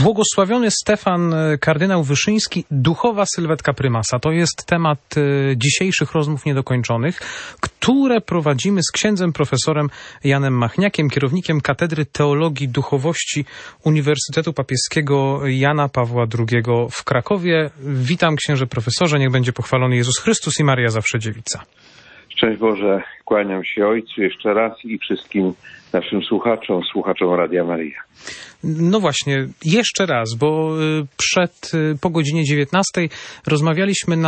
Błogosławiony Stefan kardynał Wyszyński, duchowa sylwetka prymasa. To jest temat dzisiejszych rozmów niedokończonych, które prowadzimy z księdzem profesorem Janem Machniakiem, kierownikiem Katedry Teologii Duchowości Uniwersytetu Papieskiego Jana Pawła II w Krakowie. Witam, księże profesorze, niech będzie pochwalony Jezus Chrystus i Maria zawsze dziewica. Szczęść Boże, kłaniam się Ojcu jeszcze raz i wszystkim naszym słuchaczom Radia Maryja. No właśnie, jeszcze raz, bo po godzinie 19 rozmawialiśmy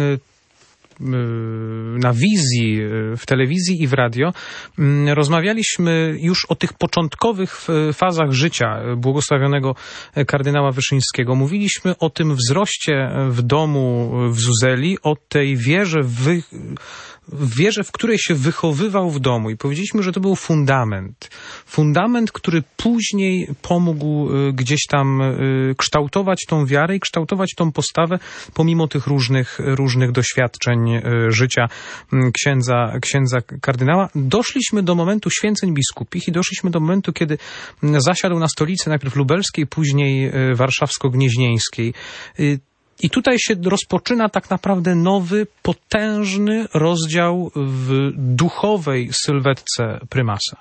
na wizji, w telewizji i w radio. Rozmawialiśmy już o tych początkowych fazach życia błogosławionego kardynała Wyszyńskiego. Mówiliśmy o tym wzroście w domu w Zuzeli, o tej wierze, w której się wychowywał w domu, i powiedzieliśmy, że to był fundament, który później pomógł gdzieś tam kształtować tą wiarę i kształtować tą postawę pomimo tych różnych doświadczeń życia księdza kardynała. Doszliśmy do momentu święceń biskupich i doszliśmy do momentu, kiedy zasiadł na stolicy najpierw lubelskiej, później warszawsko-gnieźnieńskiej. I tutaj się rozpoczyna tak naprawdę nowy, potężny rozdział w duchowej sylwetce prymasa.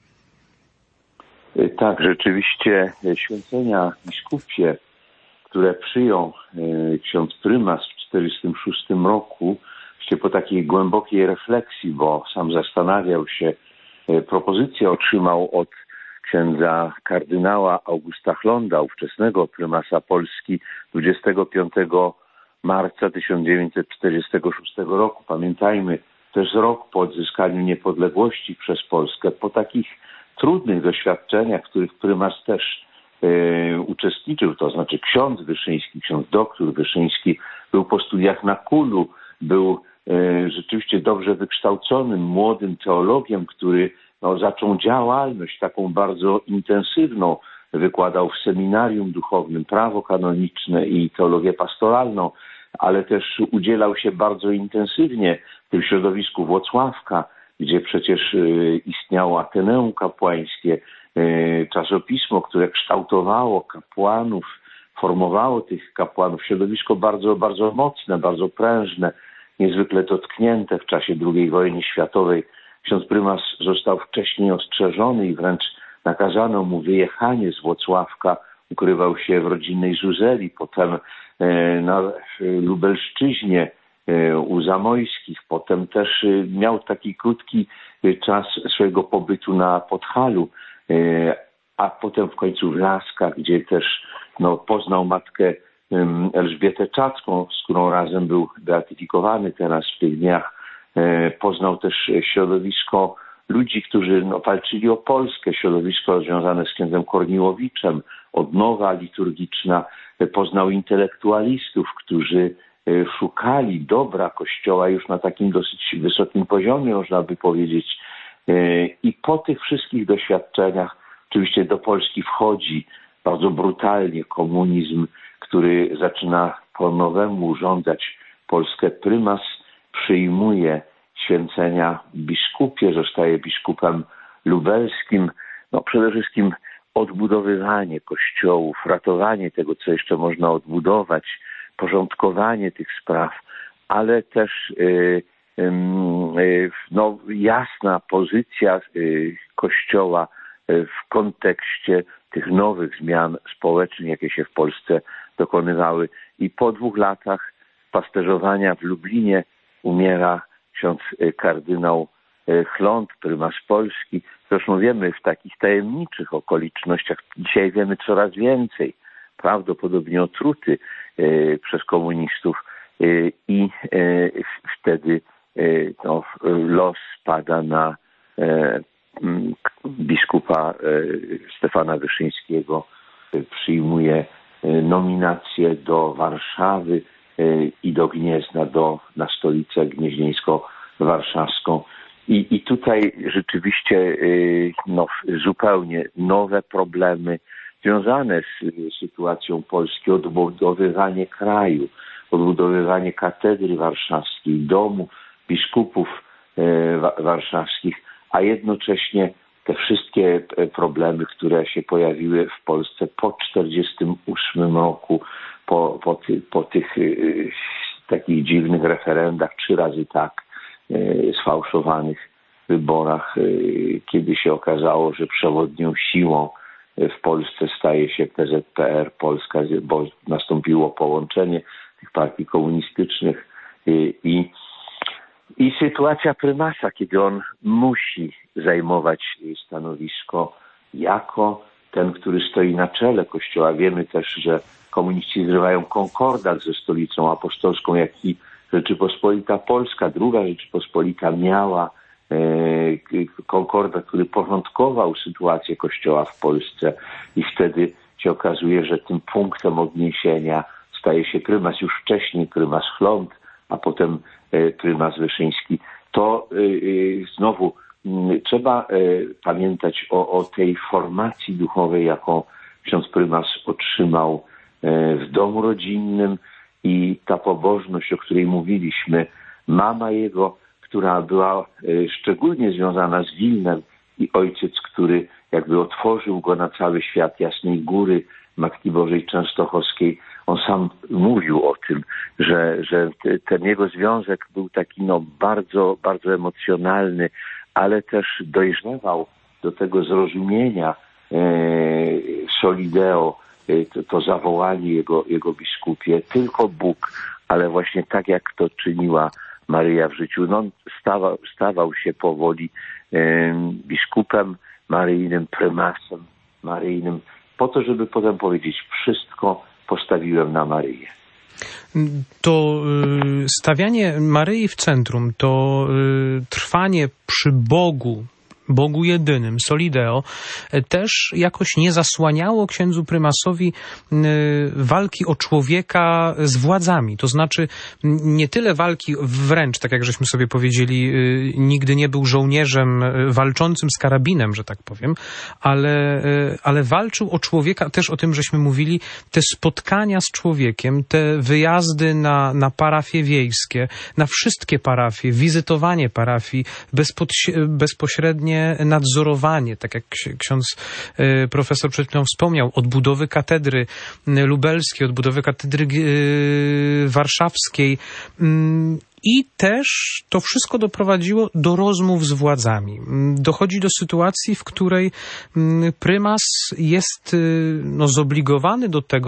Tak, rzeczywiście święcenia biskupie, które przyjął ksiądz prymas w 1946 roku, po takiej głębokiej refleksji, bo sam zastanawiał się, propozycję otrzymał od księdza kardynała Augusta Chlonda, ówczesnego prymasa Polski, 25 marca 1946 roku. Pamiętajmy, to jest rok po odzyskaniu niepodległości przez Polskę, po takich trudnych doświadczeniach, w których prymas też uczestniczył, to znaczy ksiądz Wyszyński, ksiądz doktor Wyszyński był po studiach na Kulu, był rzeczywiście dobrze wykształconym, młodym teologiem, który zaczął działalność taką bardzo intensywną. Wykładał w seminarium duchownym prawo kanoniczne i teologię pastoralną, ale też udzielał się bardzo intensywnie w tym środowisku Włocławka, gdzie przecież istniało Ateneum Kapłańskie, czasopismo, które kształtowało kapłanów, formowało tych kapłanów. Środowisko bardzo, bardzo mocne, bardzo prężne, niezwykle dotknięte w czasie II wojny światowej. Ksiądz prymas został wcześniej ostrzeżony i wręcz nakazano mu wyjechanie z Włocławka. Ukrywał się w rodzinnej Zuzeli, potem na Lubelszczyźnie u Zamojskich. Potem też miał taki krótki czas swojego pobytu na Podhalu, a potem w końcu w Laskach, gdzie też poznał matkę Elżbietę Czacką, z którą razem był beatyfikowany teraz w tych dniach. Poznał też środowisko ludzi, którzy walczyli o Polskę, środowisko związane z księdzem Korniłowiczem, odnowa liturgiczna. Poznał intelektualistów, którzy szukali dobra Kościoła już na takim dosyć wysokim poziomie, można by powiedzieć. I po tych wszystkich doświadczeniach oczywiście do Polski wchodzi bardzo brutalnie komunizm, który zaczyna po nowemu urządzać Polskę. Prymas przyjmuje święcenia biskupie, zostaje biskupem lubelskim. Przede wszystkim odbudowywanie kościołów, ratowanie tego, co jeszcze można odbudować, porządkowanie tych spraw, ale też jasna pozycja Kościoła w kontekście tych nowych zmian społecznych, jakie się w Polsce dokonywały. I po 2 latach pasterzowania w Lublinie umiera ksiądz kardynał Chlond, prymas Polski. Zresztą wiemy w takich tajemniczych okolicznościach, dzisiaj wiemy coraz więcej, prawdopodobnie otruty przez komunistów, i wtedy los pada na biskupa Stefana Wyszyńskiego. Przyjmuje nominację do Warszawy i do Gniezna, na stolicę gnieźnieńsko-warszawską. I tutaj rzeczywiście zupełnie nowe problemy związane z sytuacją Polski, odbudowywanie kraju, odbudowywanie katedry warszawskiej, domu biskupów warszawskich, a jednocześnie te wszystkie problemy, które się pojawiły w Polsce po 1948 roku, po tych takich dziwnych referendach, 3 razy tak, sfałszowanych wyborach, kiedy się okazało, że przewodnią siłą w Polsce staje się PZPR Polska, bo nastąpiło połączenie tych partii komunistycznych i sytuacja prymasa, kiedy on musi zajmować stanowisko jako ten, który stoi na czele Kościoła. Wiemy też, że komuniści zrywają konkordat ze Stolicą Apostolską, jak i Rzeczypospolita Polska. Druga Rzeczypospolita miała konkordat, który porządkował sytuację Kościoła w Polsce i wtedy się okazuje, że tym punktem odniesienia staje się prymas, już wcześniej prymas Chląd, a potem prymas Wyszyński. To znowu trzeba pamiętać o tej formacji duchowej, jaką ksiądz prymas otrzymał w domu rodzinnym i ta pobożność, o której mówiliśmy, mama jego, która była szczególnie związana z Wilnem i ojciec, który jakby otworzył go na cały świat Jasnej Góry, Matki Bożej Częstochowskiej. On sam mówił o tym, że ten jego związek był taki bardzo, bardzo emocjonalny, ale też dojrzewał do tego zrozumienia Solideo, to zawołanie jego biskupie. Tylko Bóg, ale właśnie tak jak to czyniła Maryja w życiu. Stawał się powoli biskupem maryjnym, prymasem maryjnym, po to, żeby potem powiedzieć: wszystko postawiłem na Maryję. To stawianie Maryi w centrum, to trwanie przy Bogu jedynym, Solideo, też jakoś nie zasłaniało księdzu prymasowi walki o człowieka z władzami. To znaczy nie tyle walki wręcz, tak jak żeśmy sobie powiedzieli, nigdy nie był żołnierzem walczącym z karabinem, że tak powiem, ale walczył o człowieka, też o tym żeśmy mówili, te spotkania z człowiekiem, te wyjazdy na parafie wiejskie, na wszystkie parafie, wizytowanie parafii, bezpośrednie nadzorowanie, tak jak ksiądz profesor przed chwilą wspomniał, odbudowy katedry lubelskiej, odbudowy katedry warszawskiej. I też to wszystko doprowadziło do rozmów z władzami. Dochodzi do sytuacji, w której prymas jest zobligowany do tego,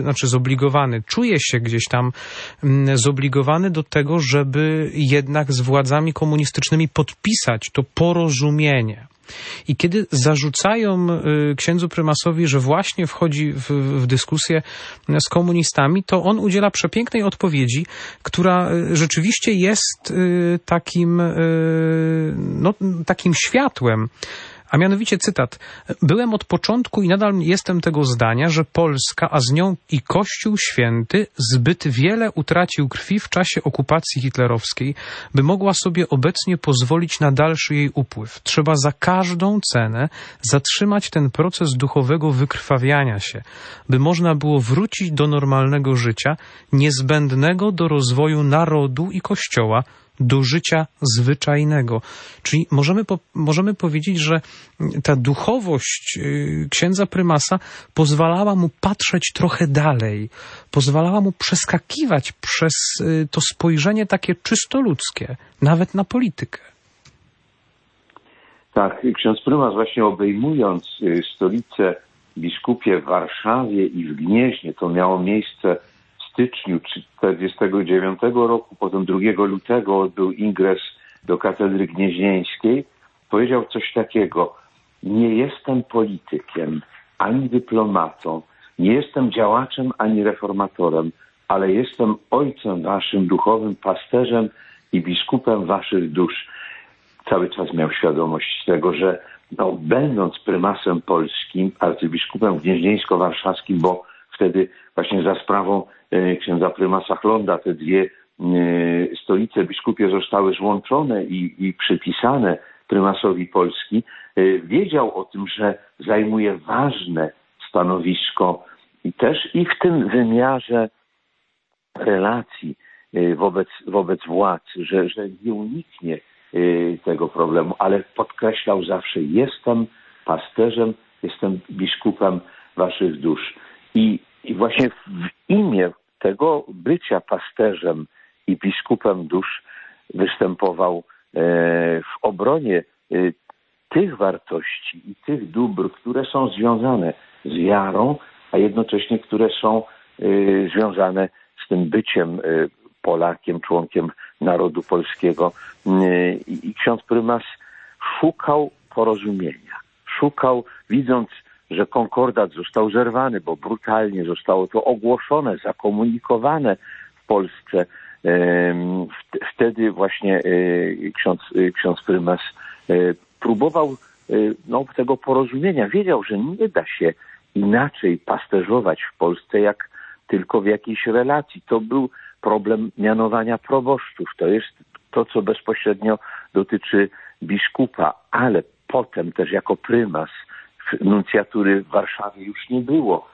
czuje się gdzieś tam zobligowany do tego, żeby jednak z władzami komunistycznymi podpisać to porozumienie. I kiedy zarzucają księdzu prymasowi, że właśnie wchodzi w dyskusję z komunistami, to on udziela przepięknej odpowiedzi, która rzeczywiście jest takim światłem. A mianowicie cytat: byłem od początku i nadal jestem tego zdania, że Polska, a z nią i Kościół Święty zbyt wiele utracił krwi w czasie okupacji hitlerowskiej, by mogła sobie obecnie pozwolić na dalszy jej upływ. Trzeba za każdą cenę zatrzymać ten proces duchowego wykrwawiania się, by można było wrócić do normalnego życia, niezbędnego do rozwoju narodu i Kościoła, do życia zwyczajnego. Czyli możemy powiedzieć, że ta duchowość księdza prymasa pozwalała mu patrzeć trochę dalej, pozwalała mu przeskakiwać przez to spojrzenie takie czysto ludzkie, nawet na politykę. Tak, ksiądz prymas właśnie obejmując stolicę biskupie w Warszawie i w Gnieźnie, to miało miejsce w styczniu 1949 roku, potem 2 lutego odbył ingres do katedry gnieźnieńskiej, powiedział coś takiego: nie jestem politykiem, ani dyplomatą, nie jestem działaczem, ani reformatorem, ale jestem ojcem waszym, duchowym pasterzem i biskupem waszych dusz. Cały czas miał świadomość tego, że będąc prymasem polskim, arcybiskupem gnieźnieńsko-warszawskim, bo wtedy właśnie za sprawą księdza prymasa Chląda te 2 stolice biskupie zostały złączone i przypisane prymasowi Polski, wiedział o tym, że zajmuje ważne stanowisko i też i w tym wymiarze relacji wobec władz, że nie uniknie tego problemu, ale podkreślał zawsze: jestem pasterzem, jestem biskupem waszych dusz. I właśnie w imię tego bycia pasterzem i biskupem dusz występował w obronie tych wartości i tych dóbr, które są związane z wiarą, a jednocześnie które są związane z tym byciem Polakiem, członkiem narodu polskiego. I ksiądz prymas szukał porozumienia. Szukał, widząc, że konkordat został zerwany, bo brutalnie zostało to ogłoszone, zakomunikowane w Polsce. Wtedy właśnie ksiądz prymas próbował tego porozumienia. Wiedział, że nie da się inaczej pasterzować w Polsce, jak tylko w jakiejś relacji. To był problem mianowania proboszczów. To jest to, co bezpośrednio dotyczy biskupa, ale potem też jako prymas nuncjatury w Warszawie już nie było.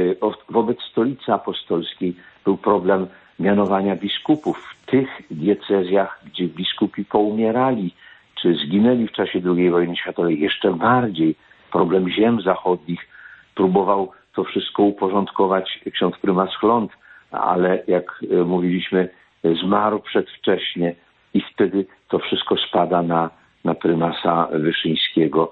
Wobec Stolicy Apostolskiej był problem mianowania biskupów w tych diecezjach, gdzie biskupi poumierali, czy zginęli w czasie II wojny światowej. Jeszcze bardziej problem ziem zachodnich. Próbował to wszystko uporządkować ksiądz prymas Chląd, ale jak mówiliśmy, zmarł przedwcześnie i wtedy to wszystko spada na prymasa Wyszyńskiego.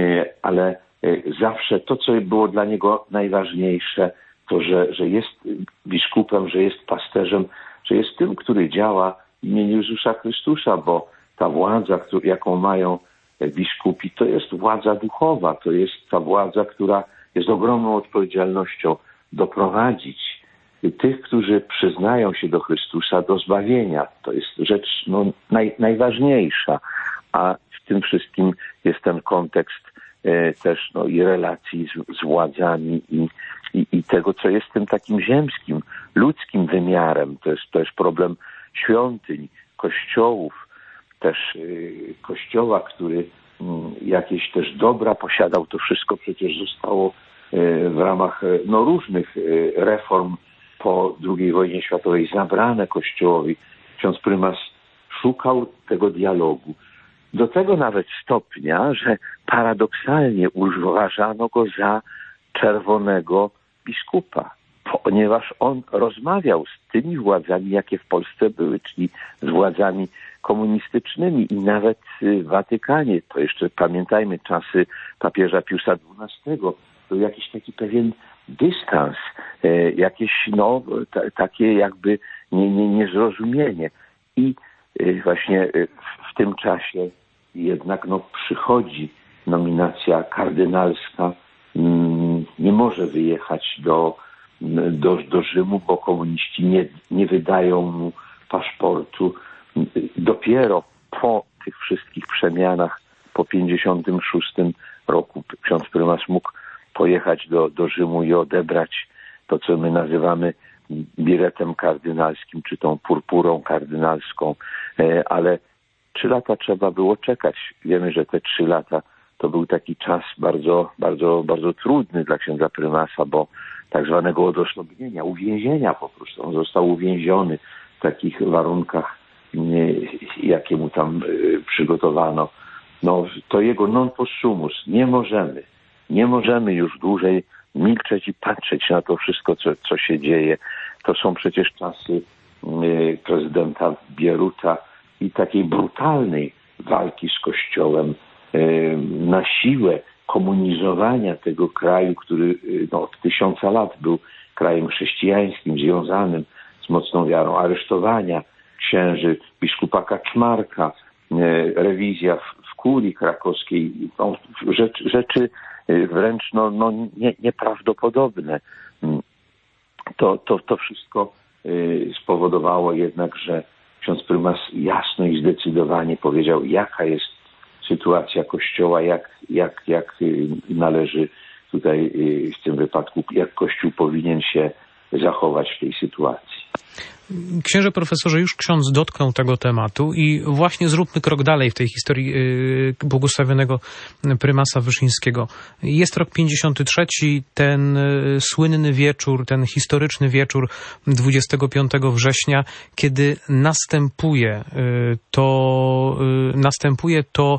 Ale zawsze to, co było dla niego najważniejsze, to, że jest biskupem, że jest pasterzem, że jest tym, który działa w imieniu Jezusa Chrystusa, bo ta władza, jaką mają biskupi, to jest władza duchowa, to jest ta władza, która jest ogromną odpowiedzialnością doprowadzić tych, którzy przyznają się do Chrystusa, do zbawienia. To jest rzecz najważniejsza, a w tym wszystkim jest ten kontekst też i relacji z władzami i tego, co jest tym takim ziemskim, ludzkim wymiarem. To jest problem świątyń, kościołów, też kościoła, który jakieś też dobra posiadał. To wszystko przecież zostało w ramach różnych reform po II wojnie światowej zabrane Kościołowi. Ksiądz prymas szukał tego dialogu. Do tego nawet stopnia, że paradoksalnie uważano go za czerwonego biskupa, ponieważ on rozmawiał z tymi władzami, jakie w Polsce były, czyli z władzami komunistycznymi i nawet w Watykanie. To jeszcze pamiętajmy czasy papieża Piusa XII. Był jakiś taki pewien dystans, jakieś takie jakby niezrozumienie. I właśnie w tym czasie jednak przychodzi nominacja kardynalska. Nie może wyjechać do Rzymu, bo komuniści nie wydają mu paszportu. Dopiero po tych wszystkich przemianach, po 1956 roku ksiądz prymas mógł pojechać do Rzymu i odebrać to, co my nazywamy biletem kardynalskim, czy tą purpurą kardynalską, ale 3 lata trzeba było czekać. Wiemy, że te 3 lata to był taki czas bardzo, bardzo, bardzo trudny dla księdza prymasa, bo tak zwanego odosobnienia, uwięzienia po prostu. On został uwięziony w takich warunkach, jakie mu tam przygotowano. To jego non possumus. Nie możemy już dłużej milczeć i patrzeć na to wszystko, co się dzieje. To są przecież czasy prezydenta Bieruta i takiej brutalnej walki z Kościołem, na siłę komunizowania tego kraju, który od 1000 lat był krajem chrześcijańskim, związanym z mocną wiarą, aresztowania księży, biskupa Kaczmarka, rewizja w kurii krakowskiej, rzeczy wręcz nieprawdopodobne. To wszystko spowodowało jednak, że ksiądz prymas jasno i zdecydowanie powiedział, jaka jest sytuacja Kościoła, jak należy tutaj w tym wypadku, jak Kościół powinien się zachować w tej sytuacji. Księże profesorze, już ksiądz dotknął tego tematu i właśnie zróbmy krok dalej w tej historii błogosławionego prymasa Wyszyńskiego. Jest rok 53, ten słynny wieczór, ten historyczny wieczór 25 września, kiedy następuje to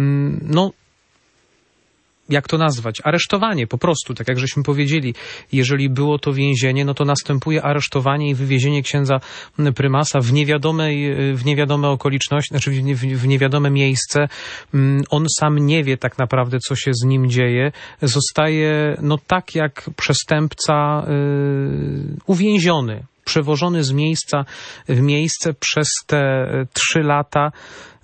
jak to nazwać? Aresztowanie po prostu, tak jak żeśmy powiedzieli. Jeżeli było to więzienie, no to następuje aresztowanie i wywiezienie księdza prymasa w niewiadome okoliczności, znaczy w niewiadome miejsce. On sam nie wie tak naprawdę, co się z nim dzieje. Zostaje, tak jak przestępca, uwięziony, przewożony z miejsca w miejsce przez te 3 lata.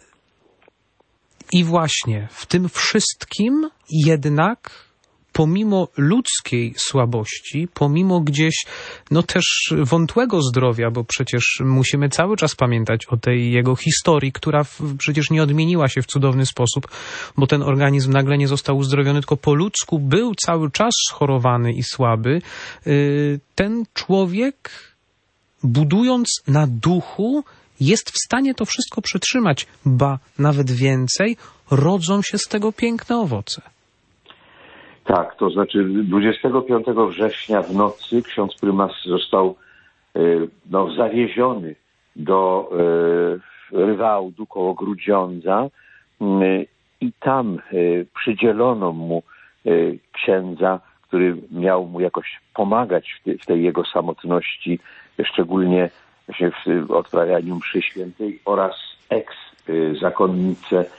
I właśnie w tym wszystkim jednak, pomimo ludzkiej słabości, pomimo gdzieś też wątłego zdrowia, bo przecież musimy cały czas pamiętać o tej jego historii, która przecież nie odmieniła się w cudowny sposób, bo ten organizm nagle nie został uzdrowiony, tylko po ludzku był cały czas schorowany i słaby. Ten człowiek, budując na duchu, jest w stanie to wszystko przetrzymać, ba nawet więcej, rodzą się z tego piękne owoce. Tak, to znaczy 25 września w nocy ksiądz prymas został zawieziony do Rywałdu koło Grudziądza i tam przydzielono mu księdza, który miał mu jakoś pomagać w tej jego samotności, szczególnie właśnie w odprawianiu mszy świętej, oraz zakonnicę,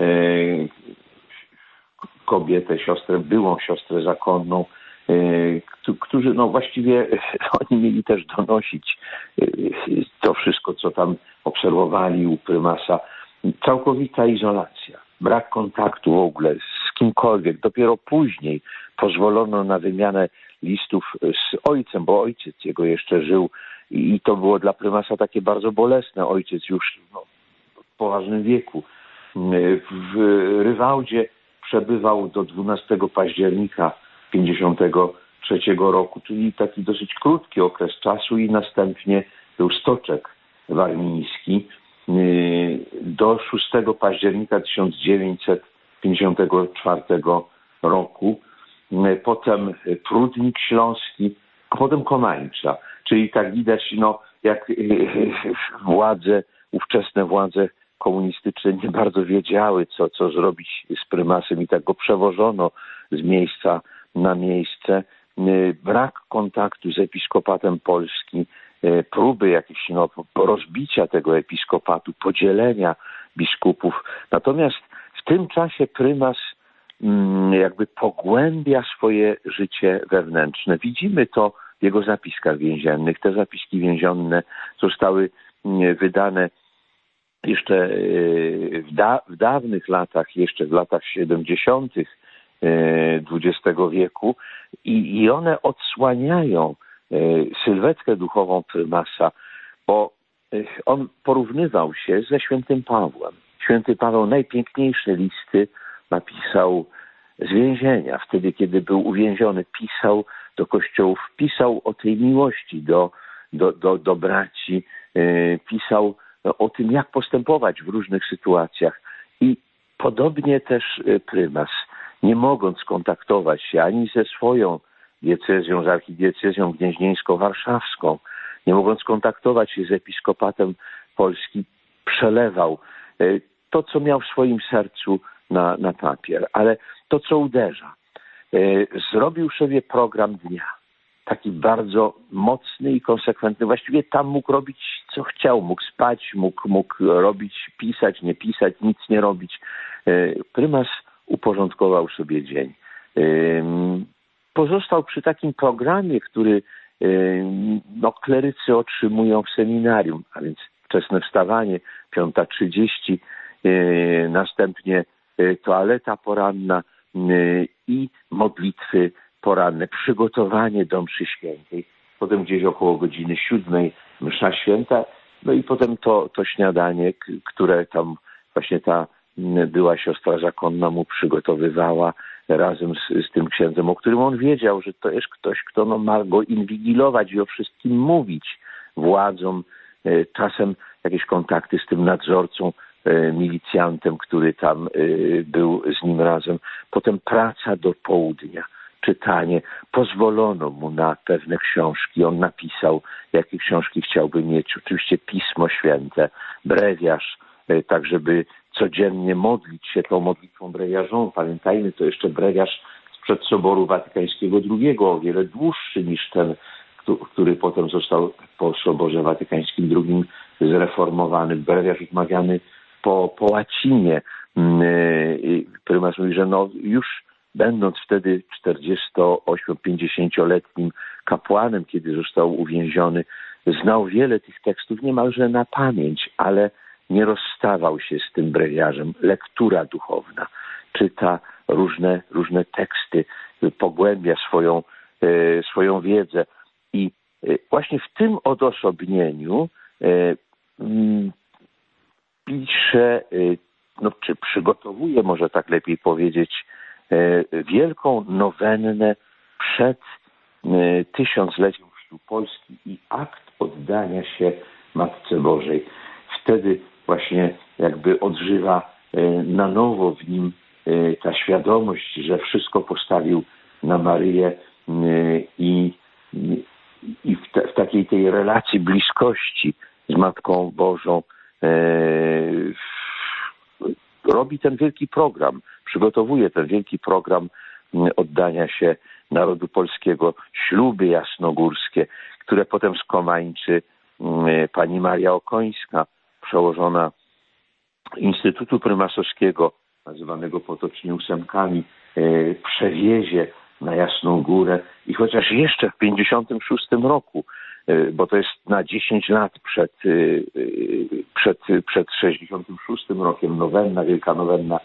kobietę, siostrę, byłą siostrę zakonną, którzy właściwie oni mieli też donosić to wszystko, co tam obserwowali u prymasa. Całkowita izolacja, brak kontaktu w ogóle z kimkolwiek. Dopiero później pozwolono na wymianę listów z ojcem, bo ojciec jego jeszcze żył i to było dla prymasa takie bardzo bolesne. Ojciec już w poważnym wieku. W Rywałdzie przebywał do 12 października 1953 roku, czyli taki dosyć krótki okres czasu, i następnie był Stoczek Warmiński do 6 października 1954 roku, potem Prudnik Śląski, a potem Komańcza. Czyli tak widać, jak ówczesne władze komunistyczne nie bardzo wiedziały, co zrobić z prymasem, i tak go przewożono z miejsca na miejsce. Brak kontaktu z episkopatem Polski, próby jakieś rozbicia tego episkopatu, podzielenia biskupów. Natomiast w tym czasie prymas jakby pogłębia swoje życie wewnętrzne. Widzimy to w jego zapiskach więziennych. Te zapiski więzienne zostały wydane jeszcze w dawnych latach, jeszcze w latach 70. XX wieku, i one odsłaniają sylwetkę duchową prymasa, bo on porównywał się ze świętym Pawłem. Święty Paweł najpiękniejsze listy napisał z więzienia, wtedy kiedy był uwięziony, pisał do kościołów, pisał o tej miłości do braci, pisał o tym, jak postępować w różnych sytuacjach. I podobnie też prymas, nie mogąc kontaktować się ani ze swoją diecezją, z archidiecezją gnieźnieńsko-warszawską, nie mogąc kontaktować się z episkopatem Polski, przelewał to, co miał w swoim sercu na papier. Ale to, co uderza, zrobił sobie program dnia. Taki bardzo mocny i konsekwentny. Właściwie tam mógł robić, co chciał. Mógł spać, mógł robić, pisać, nie pisać, nic nie robić. Prymas uporządkował sobie dzień. Pozostał przy takim programie, który klerycy otrzymują w seminarium, a więc wczesne wstawanie, 5:30, następnie toaleta poranna i modlitwy poranne, przygotowanie do mszy świętej, potem gdzieś około godziny 7 msza święta, i potem to śniadanie, które tam właśnie ta była siostra zakonna mu przygotowywała razem z tym księdzem, o którym on wiedział, że to jest ktoś, kto ma go inwigilować i o wszystkim mówić, władzą, czasem jakieś kontakty z tym nadzorcą, milicjantem, który tam był z nim razem. Potem praca do południa, czytanie. Pozwolono mu na pewne książki. On napisał, jakie książki chciałby mieć. Oczywiście Pismo Święte, brewiarz, tak żeby codziennie modlić się tą modlitwą brewiarzową. Pamiętajmy, to jeszcze brewiarz sprzed Soboru Watykańskiego II, o wiele dłuższy niż ten, który potem został po Soborze Watykańskim II zreformowany. Brewiarz odmawiany po łacinie. Prymas mówi, że już będąc wtedy 48-50-letnim kapłanem, kiedy został uwięziony, znał wiele tych tekstów niemalże na pamięć, ale nie rozstawał się z tym brewiarzem. Lektura duchowna, czyta różne teksty, pogłębia swoją wiedzę. I właśnie w tym odosobnieniu pisze, czy przygotowuje, może tak lepiej powiedzieć, wielką nowennę przed tysiącleciem Chrztu Polski i akt oddania się Matce Bożej. Wtedy właśnie jakby odżywa na nowo w nim ta świadomość, że wszystko postawił na Maryję i w takiej tej relacji bliskości z Matką Bożą robi ten wielki program, przygotowuje ten wielki program oddania się narodu polskiego, śluby jasnogórskie, które potem skomańczy pani Maria Okońska, przełożona Instytutu Prymasowskiego, nazywanego potocznie ósemkami, przewiezie na Jasną Górę i chociaż jeszcze w 56 roku, bo to jest na 10 lat przed 66 rokiem, nowenna, wielka nowenna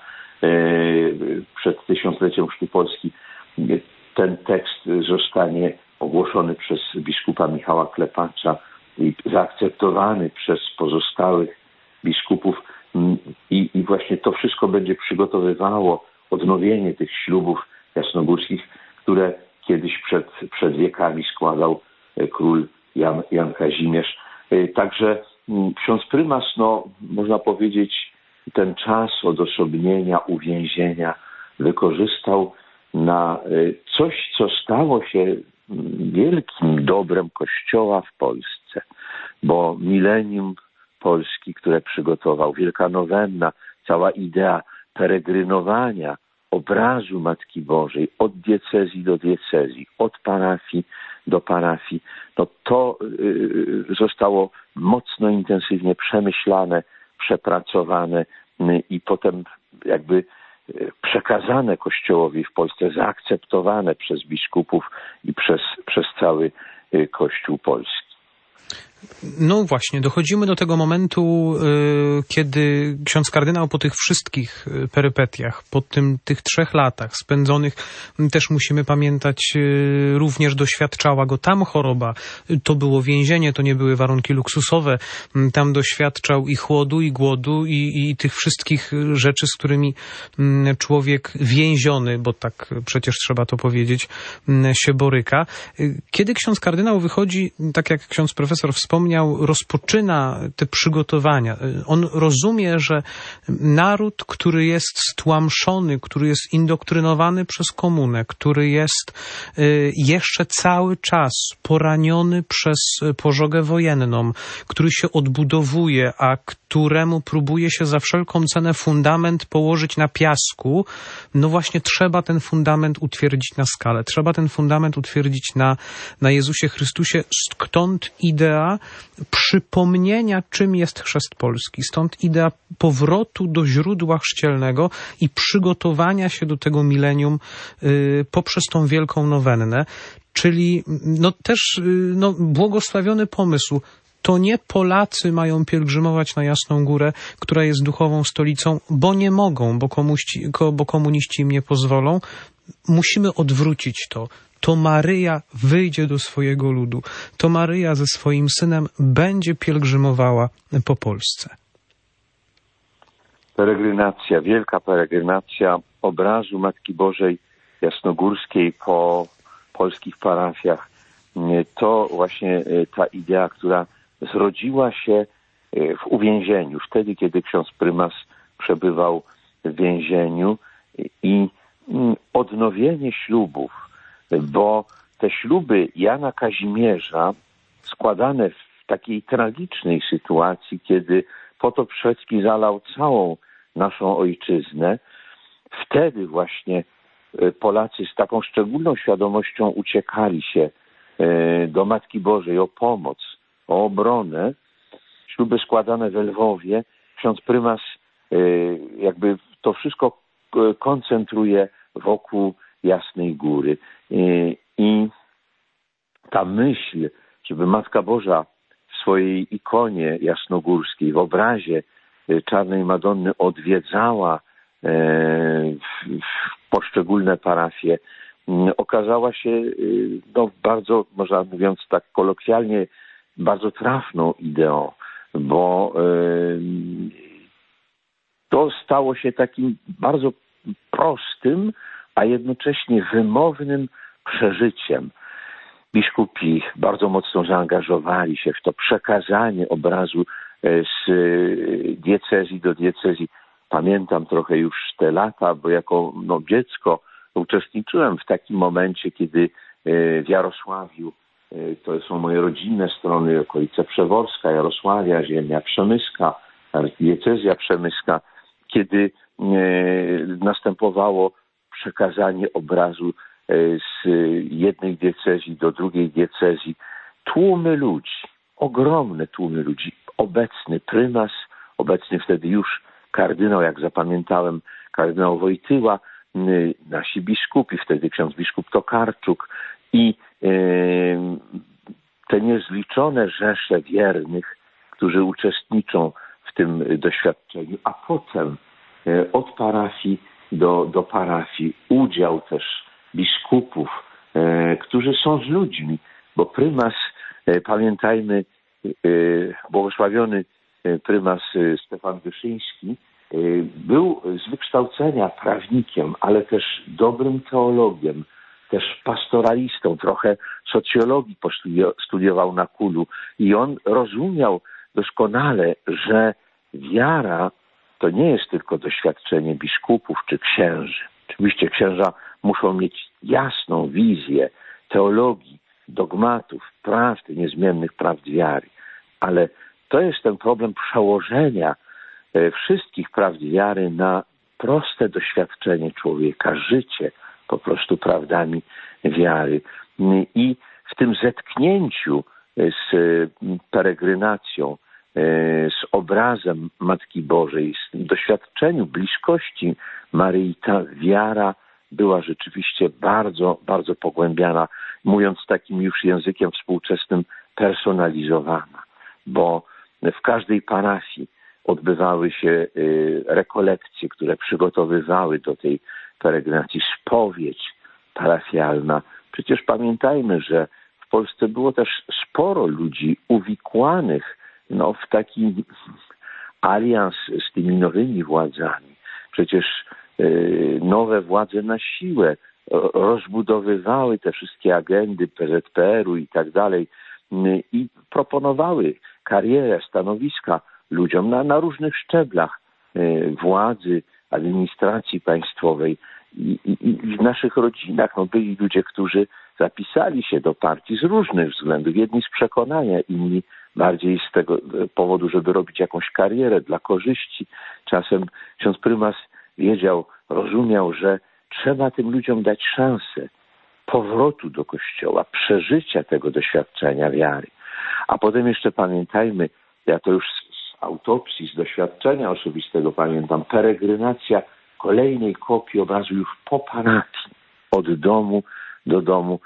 przed tysiącleciem Chrztu Polski, ten tekst zostanie ogłoszony przez biskupa Michała Klepacza i zaakceptowany przez pozostałych biskupów i właśnie to wszystko będzie przygotowywało odnowienie tych ślubów jasnogórskich, które kiedyś przed wiekami składał król Jan Kazimierz. Także ksiądz prymas, można powiedzieć, ten czas odosobnienia, uwięzienia wykorzystał na coś, co stało się wielkim dobrem Kościoła w Polsce, bo milenium Polski, które przygotował, wielka nowenna, cała idea peregrynowania obrazu Matki Bożej od diecezji do diecezji, od parafii do parafii, to zostało mocno, intensywnie przemyślane, przepracowane i potem jakby przekazane Kościołowi w Polsce, zaakceptowane przez biskupów i przez cały Kościół polski. No właśnie, dochodzimy do tego momentu, kiedy ksiądz kardynał po tych wszystkich perypetiach, po tych 3 latach spędzonych, też musimy pamiętać, również doświadczała go tam choroba. To było więzienie, to nie były warunki luksusowe. Tam doświadczał i chłodu, i głodu, i tych wszystkich rzeczy, z którymi człowiek więziony, bo tak przecież trzeba to powiedzieć, się boryka. Kiedy ksiądz kardynał wychodzi, tak jak ksiądz profesor wspomniał, rozpoczyna te przygotowania. On rozumie, że naród, który jest stłamszony, który jest indoktrynowany przez komunę, który jest jeszcze cały czas poraniony przez pożogę wojenną, który się odbudowuje, a któremu próbuje się za wszelką cenę fundament położyć na piasku, no właśnie trzeba ten fundament utwierdzić na skale. Trzeba ten fundament utwierdzić na Jezusie Chrystusie. Stąd idea przypomnienia, czym jest chrzest polski. Stąd idea powrotu do źródła chrzcielnego i przygotowania się do tego milenium poprzez tą wielką nowennę. Czyli też błogosławiony pomysł. To nie Polacy mają pielgrzymować na Jasną Górę, która jest duchową stolicą, bo nie mogą, bo komuniści im nie pozwolą. Musimy odwrócić to. To Maryja wyjdzie do swojego ludu. To Maryja ze swoim synem będzie pielgrzymowała po Polsce. Peregrinacja, wielka peregrinacja obrazu Matki Bożej Jasnogórskiej po polskich parafiach. To właśnie ta idea, która zrodziła się w uwięzieniu, wtedy, kiedy ksiądz prymas przebywał w więzieniu, i odnowienie ślubów, bo te śluby Jana Kazimierza składane w takiej tragicznej sytuacji, kiedy potop szwedzki zalał całą naszą ojczyznę, wtedy właśnie Polacy z taką szczególną świadomością uciekali się do Matki Bożej o pomoc, o obronę. Śluby składane we Lwowie, ksiądz prymas jakby to wszystko koncentruje wokół Jasnej Góry. I ta myśl, żeby Matka Boża w swojej ikonie jasnogórskiej, w obrazie Czarnej Madonny odwiedzała poszczególne parafie, okazała się bardzo, można mówiąc tak kolokwialnie, bardzo trafną ideą, bo to stało się takim bardzo prostym, a jednocześnie wymownym przeżyciem. Biskupi bardzo mocno zaangażowali się w to przekazanie obrazu z diecezji do diecezji. Pamiętam trochę już te lata, bo jako dziecko uczestniczyłem w takim momencie, kiedy w Jarosławiu, to są moje rodzinne strony, okolice Przeworska, Jarosławia, ziemia przemyska, archidiecezja przemyska, kiedy następowało przekazanie obrazu z jednej diecezji do drugiej diecezji. Tłumy ludzi, ogromne tłumy ludzi, obecny prymas, obecny wtedy już kardynał, jak zapamiętałem, kardynał Wojtyła, nasi biskupi, wtedy ksiądz biskup Tokarczuk i te niezliczone rzesze wiernych, którzy uczestniczą w tym doświadczeniu, a potem od parafii do parafii udział też biskupów, którzy są z ludźmi, bo prymas, pamiętajmy, błogosławiony prymas Stefan Wyszyński był z wykształcenia prawnikiem, ale też dobrym teologiem, też pastoralistą, trochę socjologii studiował na Kulu i on rozumiał doskonale, że wiara to nie jest tylko doświadczenie biskupów czy księży. Oczywiście księża muszą mieć jasną wizję teologii, dogmatów, prawd, niezmiennych prawd wiary, ale to jest ten problem przełożenia wszystkich prawd wiary na proste doświadczenie człowieka, życie po prostu prawdami wiary. I w tym zetknięciu z peregrinacją, z obrazem Matki Bożej, z doświadczeniu bliskości Maryi, ta wiara była rzeczywiście bardzo, bardzo pogłębiana, mówiąc takim już językiem współczesnym, personalizowana, bo w każdej parafii odbywały się rekolekcje, które przygotowywały do tej peregrinacji, spowiedź parafialna. Przecież pamiętajmy, że w Polsce było też sporo ludzi uwikłanych w taki alians z tymi nowymi władzami. Przecież nowe władze na siłę rozbudowywały te wszystkie agendy PZPR-u i tak dalej i proponowały karierę, stanowiska ludziom na różnych szczeblach władzy, administracji państwowej. I w naszych rodzinach byli ludzie, którzy zapisali się do partii z różnych względów. Jedni z przekonania, inni bardziej z tego powodu, żeby robić jakąś karierę dla korzyści. Czasem ksiądz prymas wiedział, rozumiał, że trzeba tym ludziom dać szansę powrotu do Kościoła, przeżycia tego doświadczenia wiary. A potem jeszcze pamiętajmy, ja to już z autopsji, z doświadczenia osobistego pamiętam, peregrynacja kolejnej kopii obrazu już po parafii, od domu do domu.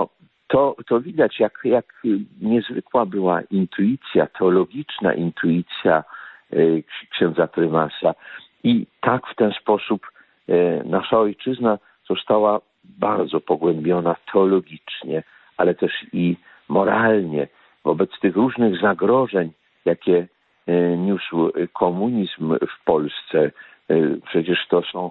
To widać, jak niezwykła była intuicja, teologiczna intuicja księdza prymasa. I tak w ten sposób nasza ojczyzna została bardzo pogłębiona teologicznie, ale też i moralnie wobec tych różnych zagrożeń, jakie niósł komunizm w Polsce. Przecież to są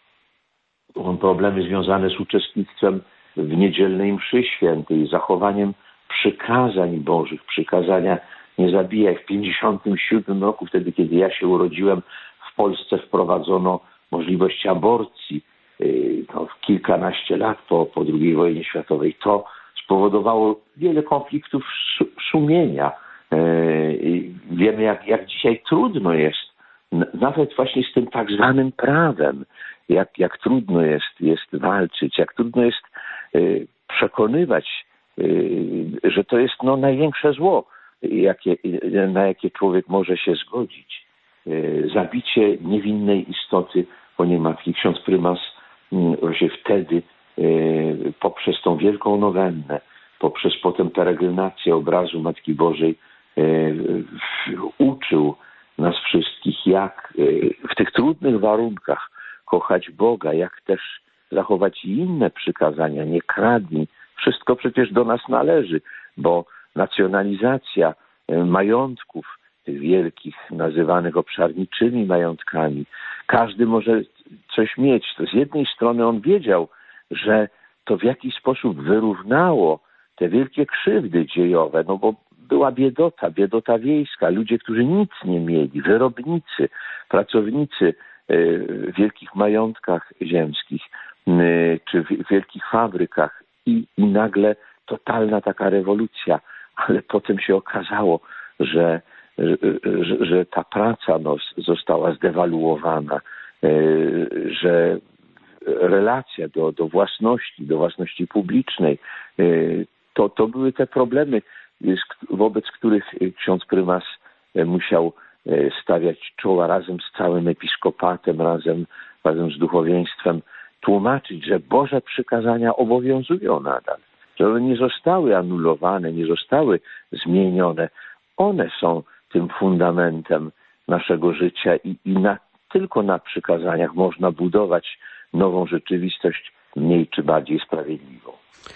problemy związane z uczestnictwem w niedzielnej mszy świętej, zachowaniem przykazań bożych, przykazania nie zabijaj. W 1957 roku, wtedy kiedy ja się urodziłem, w Polsce wprowadzono możliwość aborcji. To kilkanaście lat po II wojnie światowej. To spowodowało wiele konfliktów sumienia. Wiemy, jak dzisiaj trudno jest, nawet właśnie z tym tak zwanym prawem, jak trudno jest walczyć, jak trudno jest przekonywać, że to jest największe zło, na jakie człowiek może się zgodzić. Zabicie niewinnej istoty po niematki. Ksiądz prymas właśnie wtedy poprzez tą wielką nowennę, poprzez potem peregrinację obrazu Matki Bożej uczył nas wszystkich, jak w tych trudnych warunkach kochać Boga, jak też zachować i inne przykazania. Nie kradnij. Wszystko przecież do nas należy, bo nacjonalizacja majątków tych wielkich, nazywanych obszarniczymi majątkami, każdy może coś mieć. To z jednej strony on wiedział, że to w jakiś sposób wyrównało te wielkie krzywdy dziejowe, bo była biedota wiejska, ludzie, którzy nic nie mieli, wyrobnicy, pracownicy w wielkich majątkach ziemskich czy w wielkich fabrykach i nagle totalna taka rewolucja, ale potem się okazało, że ta praca została zdewaluowana, że relacja do własności publicznej, to były te problemy, wobec których ksiądz prymas musiał stawiać czoła razem z całym episkopatem, razem z duchowieństwem, tłumaczyć, że Boże przykazania obowiązują nadal, że one nie zostały anulowane, nie zostały zmienione. One są tym fundamentem naszego życia i tylko na przykazaniach można budować nową rzeczywistość, mniej czy bardziej sprawiedliwą.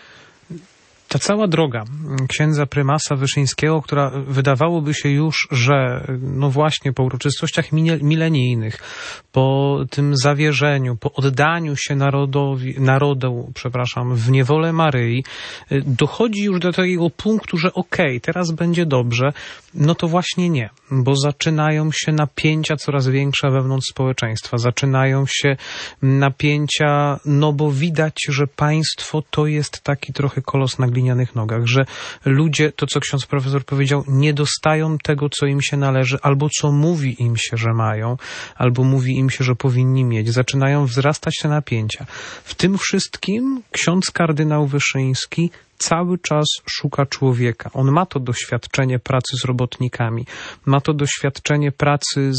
Ta cała droga księdza prymasa Wyszyńskiego, która wydawałoby się już, że właśnie po uroczystościach milenijnych, po tym zawierzeniu, po oddaniu się narodu w niewolę Maryi, dochodzi już do takiego punktu, że teraz będzie dobrze, to właśnie nie, bo zaczynają się napięcia coraz większe wewnątrz społeczeństwa, zaczynają się napięcia, bo widać, że państwo to jest taki trochę kolos na glinianych nogach, że ludzie, to co ksiądz profesor powiedział, nie dostają tego, co im się należy, albo co mówi im się, że mają, albo mówi im się, że powinni mieć. Zaczynają wzrastać te napięcia. W tym wszystkim ksiądz kardynał Wyszyński cały czas szuka człowieka. On ma to doświadczenie pracy z robotnikami, ma to doświadczenie pracy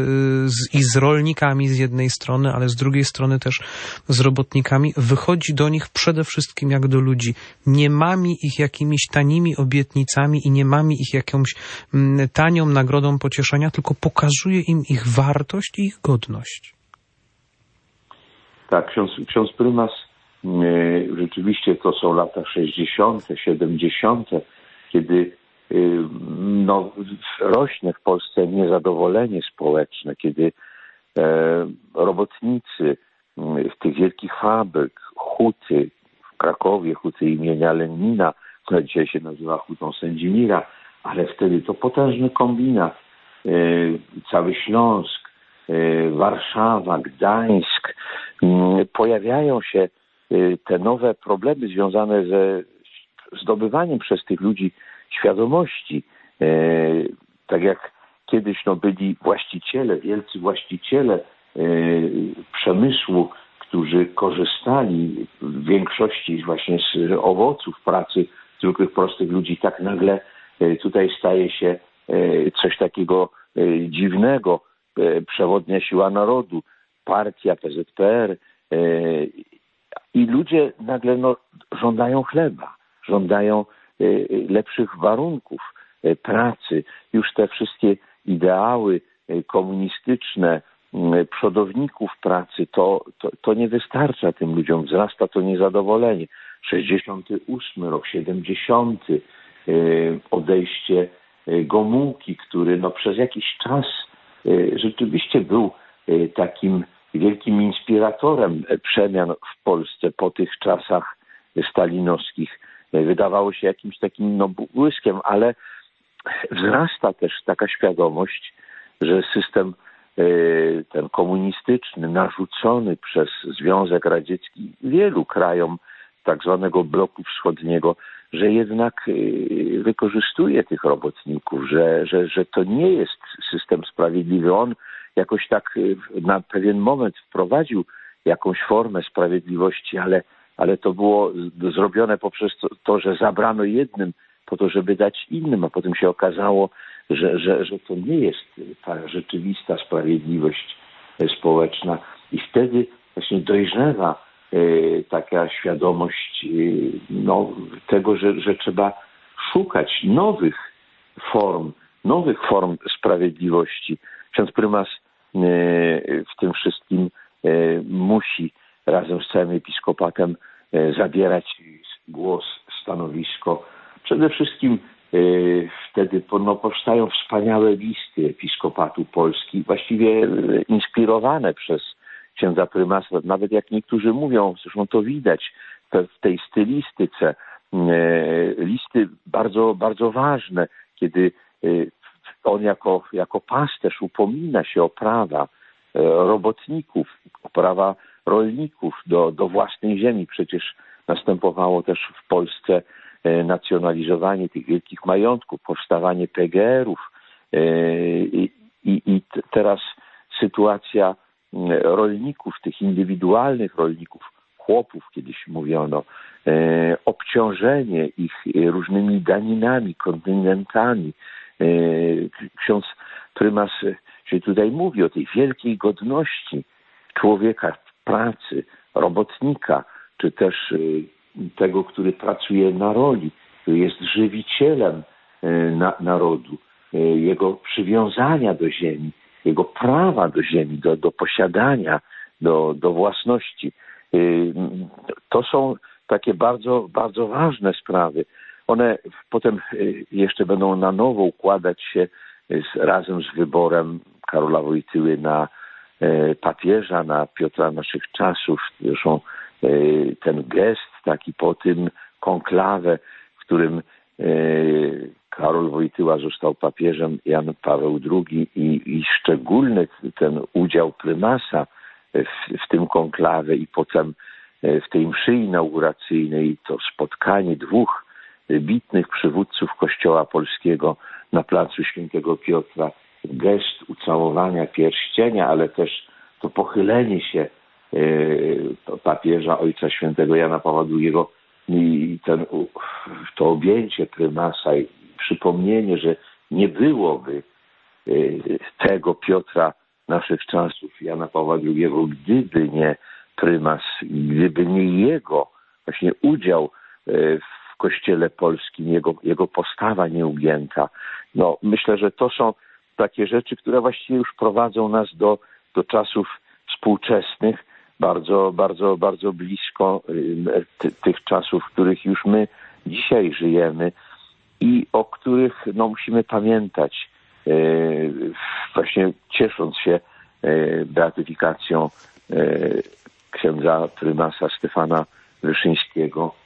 z rolnikami z jednej strony, ale z drugiej strony też z robotnikami. Wychodzi do nich przede wszystkim jak do ludzi. Nie mami ich jakimiś tanimi obietnicami i nie mami ich jakąś tanią nagrodą pocieszenia, tylko pokazuje im ich wartość i ich godność. Tak, ksiądz prymas rzeczywiście to są lata 60., 70., kiedy rośnie w Polsce niezadowolenie społeczne, kiedy robotnicy w tych wielkich fabryk, huty w Krakowie, huty imienia Lenina, która dzisiaj się nazywa hutą Sędzimira, ale wtedy to potężny kombinat, cały Śląsk, Warszawa, Gdańsk, pojawiają się te nowe problemy związane ze zdobywaniem przez tych ludzi świadomości. Tak jak kiedyś byli właściciele, wielcy właściciele przemysłu, którzy korzystali w większości właśnie z owoców pracy zwykłych, prostych ludzi, tak nagle tutaj staje się coś takiego dziwnego. Przewodnia siła narodu, partia, PZPR, i ludzie nagle żądają chleba, żądają lepszych warunków pracy. Już te wszystkie ideały komunistyczne przodowników pracy, to nie wystarcza tym ludziom, wzrasta to niezadowolenie. 68 rok, 70, odejście Gomułki, który przez jakiś czas rzeczywiście był takim wielkim inspiratorem przemian w Polsce po tych czasach stalinowskich. Wydawało się jakimś takim błyskiem, ale wzrasta też taka świadomość, że system ten komunistyczny, narzucony przez Związek Radziecki wielu krajom tak zwanego bloku wschodniego, że jednak wykorzystuje tych robotników, że to nie jest system sprawiedliwy. On jakoś tak na pewien moment wprowadził jakąś formę sprawiedliwości, ale to było zrobione poprzez to, że zabrano jednym po to, żeby dać innym, a potem się okazało, że to nie jest ta rzeczywista sprawiedliwość społeczna. I wtedy właśnie dojrzewa taka świadomość tego, że trzeba szukać nowych form sprawiedliwości. Ksiądz prymas w tym wszystkim musi razem z całym episkopatem zabierać głos, stanowisko. Przede wszystkim wtedy powstają wspaniałe listy Episkopatu Polski, właściwie inspirowane przez księdza prymasa, nawet jak niektórzy mówią, zresztą to widać w tej stylistyce, listy bardzo, bardzo ważne, kiedy on jako pasterz upomina się o prawa robotników, o prawa rolników do własnej ziemi. Przecież następowało też w Polsce nacjonalizowanie tych wielkich majątków, powstawanie PGR-ów i teraz sytuacja rolników, tych indywidualnych rolników, chłopów kiedyś mówiono, obciążenie ich różnymi daninami, kontyngentami. Ksiądz prymas się tutaj mówi o tej wielkiej godności człowieka pracy, robotnika, czy też tego, który pracuje na roli, który jest żywicielem narodu, jego przywiązania do ziemi, jego prawa do ziemi, do posiadania, do własności. To są takie bardzo, bardzo ważne sprawy. One potem jeszcze będą na nowo układać się razem z wyborem Karola Wojtyły na papieża, na Piotra naszych czasów. Zresztą ten gest taki po tym konklawę, w którym Karol Wojtyła został papieżem, Jan Paweł II i szczególny ten udział prymasa w tym konklawie i potem w tej mszy inauguracyjnej, to spotkanie dwóch wybitnych przywódców Kościoła Polskiego na placu Świętego Piotra, gest ucałowania pierścienia, ale też to pochylenie się papieża Ojca Świętego Jana Pawła II i to objęcie prymasa i przypomnienie, że nie byłoby tego Piotra naszych czasów, Jana Pawła II, gdyby nie prymas, gdyby nie jego właśnie udział w Kościele Polskim, jego postawa nieugięta. No, myślę, że to są takie rzeczy, które właściwie już prowadzą nas do czasów współczesnych, bardzo, bardzo, bardzo blisko tych czasów, w których już my dzisiaj żyjemy i o których musimy pamiętać, właśnie ciesząc się beatyfikacją księdza prymasa Stefana Wyszyńskiego,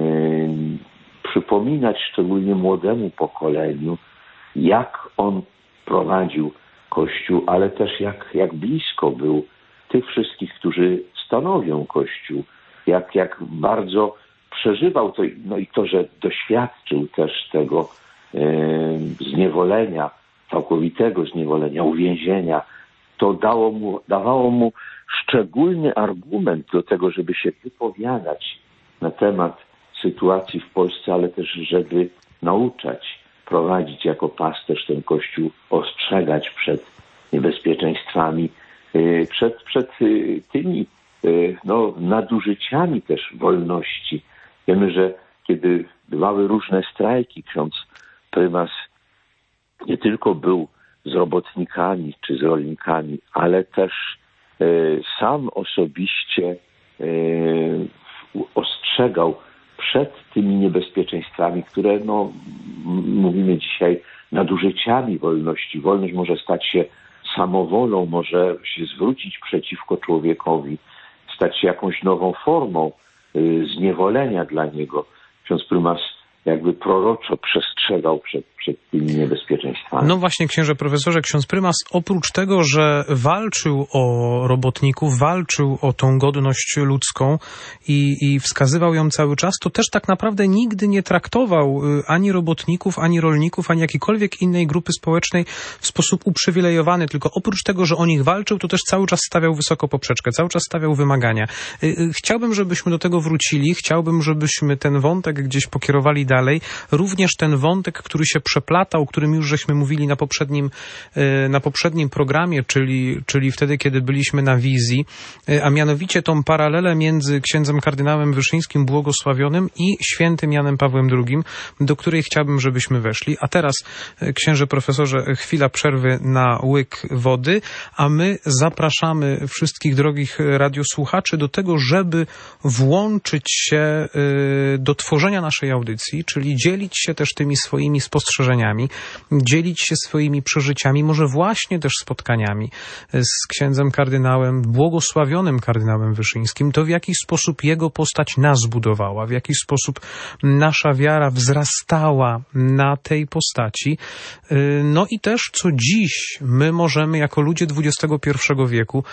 przypominać szczególnie młodemu pokoleniu, jak on prowadził Kościół, ale też jak blisko był tych wszystkich, którzy stanowią Kościół, jak bardzo przeżywał to, i to, że doświadczył też tego zniewolenia, całkowitego zniewolenia, uwięzienia, to dawało mu szczególny argument do tego, żeby się wypowiadać na temat sytuacji w Polsce, ale też, żeby nauczać, prowadzić jako pasterz ten Kościół, ostrzegać przed niebezpieczeństwami, przed tymi nadużyciami też wolności. Wiemy, że kiedy bywały różne strajki, ksiądz prymas nie tylko był z robotnikami czy z rolnikami, ale też sam osobiście ostrzegał przed tymi niebezpieczeństwami, które mówimy dzisiaj nadużyciami wolności. Wolność może stać się samowolą, może się zwrócić przeciwko człowiekowi, stać się jakąś nową formą zniewolenia dla niego. Ksiądz prymas jakby proroczo przestrzegał przed tymi niebezpieczeństwami. No właśnie, księże profesorze, ksiądz prymas oprócz tego, że walczył o robotników, walczył o tą godność ludzką i wskazywał ją cały czas, to też tak naprawdę nigdy nie traktował ani robotników, ani rolników, ani jakiejkolwiek innej grupy społecznej w sposób uprzywilejowany, tylko oprócz tego, że o nich walczył, to też cały czas stawiał wysoko poprzeczkę, cały czas stawiał wymagania. Chciałbym, żebyśmy do tego wrócili, chciałbym, żebyśmy ten wątek gdzieś pokierowali dalej, również ten wątek, który się przeplatał, o którym już żeśmy mówili na poprzednim programie, czyli wtedy, kiedy byliśmy na wizji, a mianowicie tą paralelę między księdzem kardynałem Wyszyńskim błogosławionym i świętym Janem Pawłem II, do której chciałbym, żebyśmy weszli. A teraz, księże profesorze, chwila przerwy na łyk wody, a my zapraszamy wszystkich drogich radiosłuchaczy do tego, żeby włączyć się do tworzenia naszej audycji, czyli dzielić się też tymi swoimi spostrzeżeniami, dzielić się swoimi przeżyciami, może właśnie też spotkaniami z księdzem kardynałem, błogosławionym kardynałem Wyszyńskim, to w jakiś sposób jego postać nas budowała, w jakiś sposób nasza wiara wzrastała na tej postaci. No i też, co dziś my możemy jako ludzie XXI wieku,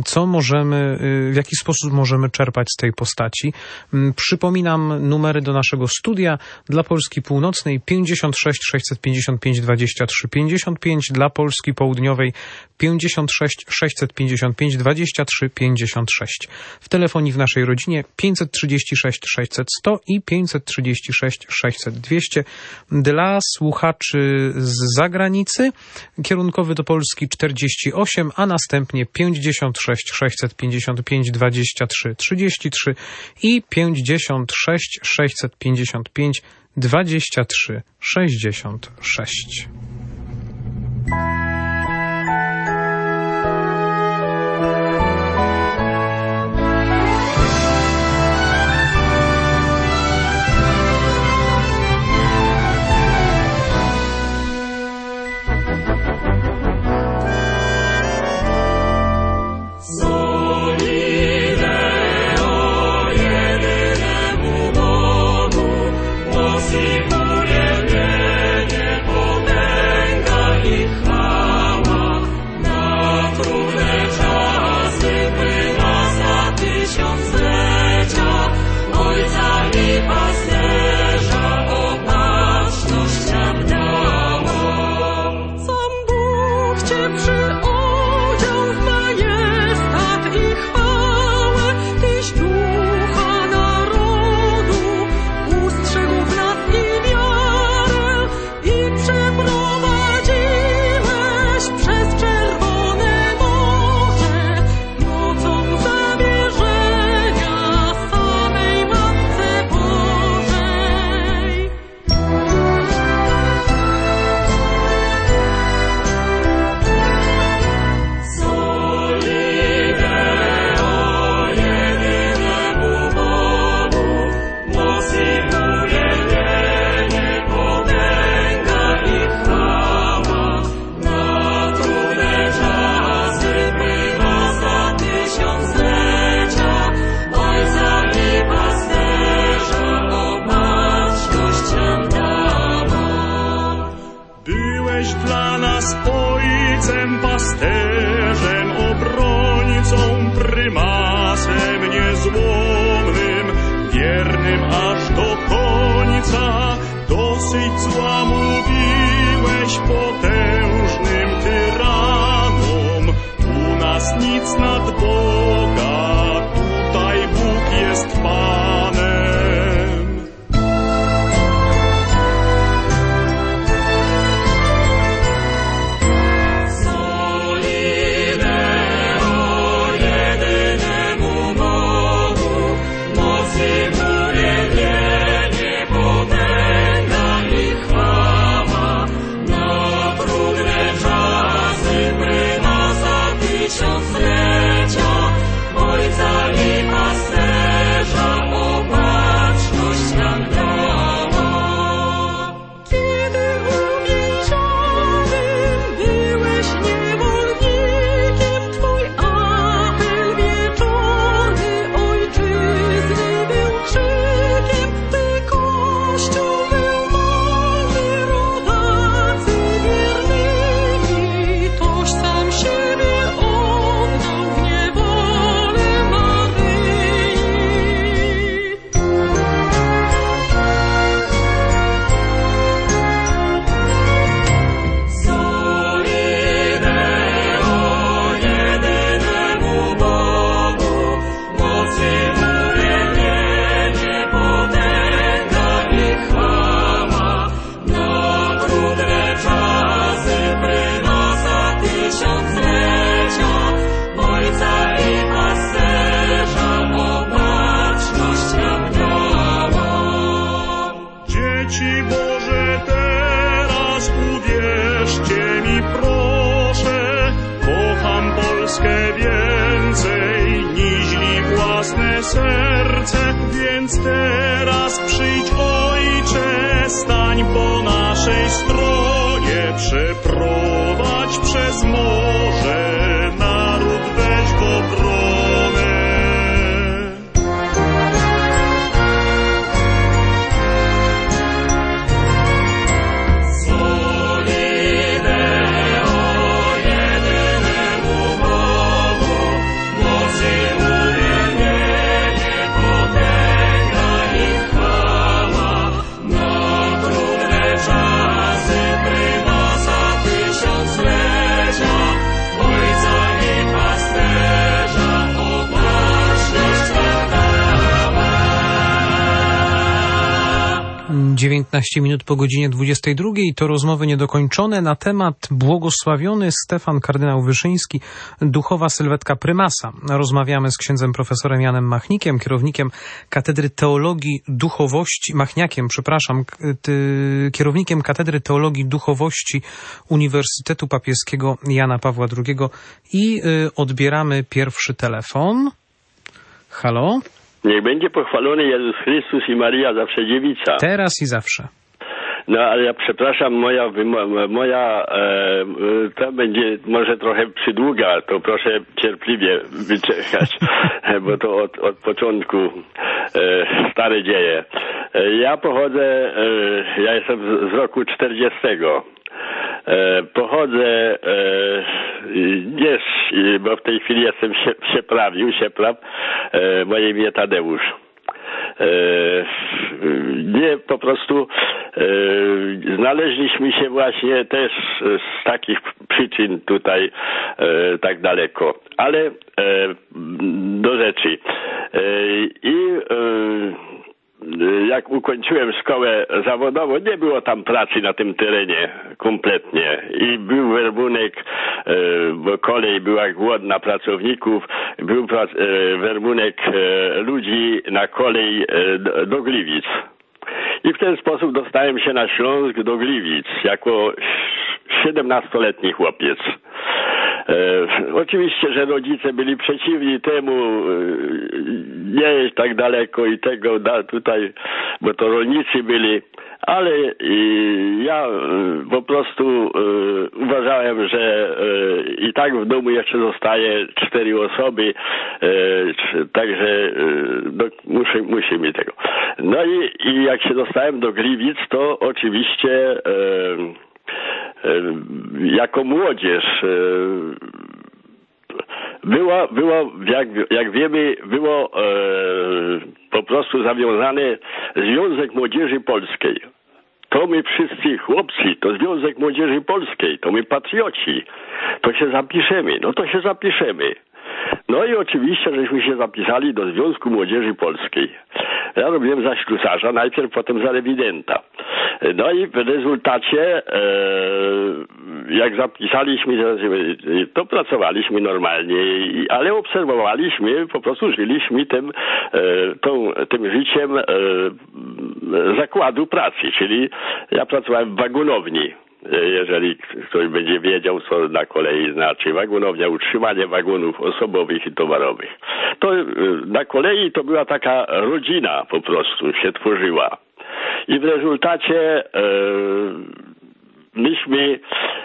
w jaki sposób możemy czerpać z tej postaci. Przypominam numery do naszego studia dla Polski Północnej 56 655 23 55, dla Polski Południowej 56 655 23 56. W telefonii w naszej rodzinie 536 600 100 i 536 600 200. Dla słuchaczy z zagranicy kierunkowy do Polski 48, a następnie 56 655 23 33 i 56 655 23 66. Na Polskę więcej niźli własne serce, więc teraz przyjdź, Ojcze, stań po naszej stronie, przeprowadź przez morze, naród weź w obronę. Dziewiętnaście minut po godzinie 22 to rozmowy niedokończone na temat błogosławiony Stefan kardynał Wyszyński, duchowa sylwetka prymasa. Rozmawiamy z księdzem profesorem Janem Machnikiem, kierownikiem Katedry Teologii Duchowości, kierownikiem Katedry Teologii Duchowości Uniwersytetu Papieskiego Jana Pawła II i odbieramy pierwszy telefon. Halo? Niech będzie pochwalony Jezus Chrystus i Maria zawsze dziewica. Teraz i zawsze. No ale ja przepraszam, moja to będzie może trochę przydługa, to proszę cierpliwie wyczekać, bo to od początku stare dzieje. Ja pochodzę, ja jestem z roku 40. Pochodzę, bo w tej chwili jestem siepraw, moje imię Tadeusz. Nie, po prostu znaleźliśmy się właśnie też z takich przyczyn tutaj tak daleko. Ale do rzeczy. Jak ukończyłem szkołę zawodową, nie było tam pracy na tym terenie kompletnie i był werbunek, bo kolej była głodna pracowników, był werbunek ludzi na kolej do Gliwic. I w ten sposób dostałem się na Śląsk do Gliwic jako 17-letni chłopiec. Oczywiście, że rodzice byli przeciwni temu, nie jest tak daleko i tego tutaj, bo to rolnicy byli, ale ja po prostu uważałem, że i tak w domu jeszcze zostaje 4 osoby, także musimy tego. No i jak się dostałem do Gliwic, to oczywiście jako młodzież jak wiemy, było po prostu zawiązany Związek Młodzieży Polskiej. To my wszyscy chłopcy, to Związek Młodzieży Polskiej, to my patrioci, to się zapiszemy, no to się zapiszemy. No i oczywiście, żeśmy się zapisali do Związku Młodzieży Polskiej. Ja robiłem za ślusarza, najpierw potem za rewidenta. No i w rezultacie, jak zapisaliśmy, to pracowaliśmy normalnie, ale obserwowaliśmy, po prostu żyliśmy tym życiem zakładu pracy, czyli ja pracowałem w wagonowni. Jeżeli ktoś będzie wiedział, co na kolei znaczy wagonownia, utrzymanie wagonów osobowych i towarowych. To na kolei to była taka rodzina po prostu się tworzyła. I w rezultacie myśmy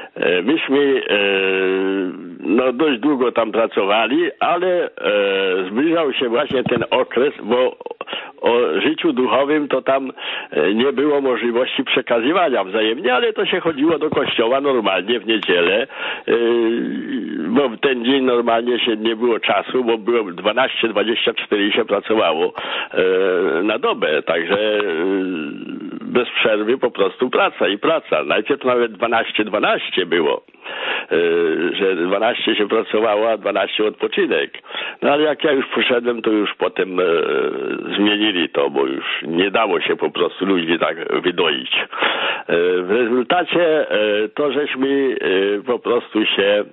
no dość długo tam pracowali, ale zbliżał się właśnie ten okres, bo o życiu duchowym to tam nie było możliwości przekazywania wzajemnie, ale to się chodziło do kościoła normalnie w niedzielę, bo w ten dzień normalnie się nie było czasu, bo było 12-24 się pracowało na dobę, także bez przerwy po prostu praca i praca. Najpierw nawet 12-12 było, że 12 się pracowało, a 12 odpoczynek. No ale jak ja już poszedłem, to już potem zmienili to, bo już nie dało się po prostu ludzi tak wydoić. W rezultacie to żeśmy po prostu się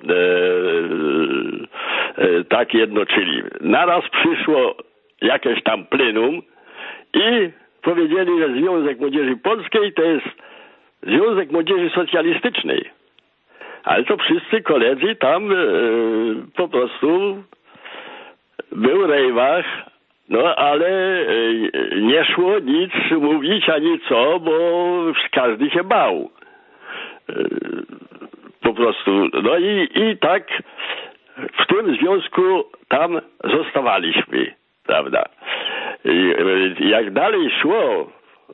tak jednoczyli. Naraz przyszło jakieś tam plenum i powiedzieli, że Związek Młodzieży Polskiej to jest Związek Młodzieży Socjalistycznej. Ale to wszyscy koledzy tam po prostu był rejwach, no ale nie szło nic mówić ani co, bo każdy się bał. Po prostu. No i tak w tym związku tam zostawaliśmy, prawda. Jak dalej szło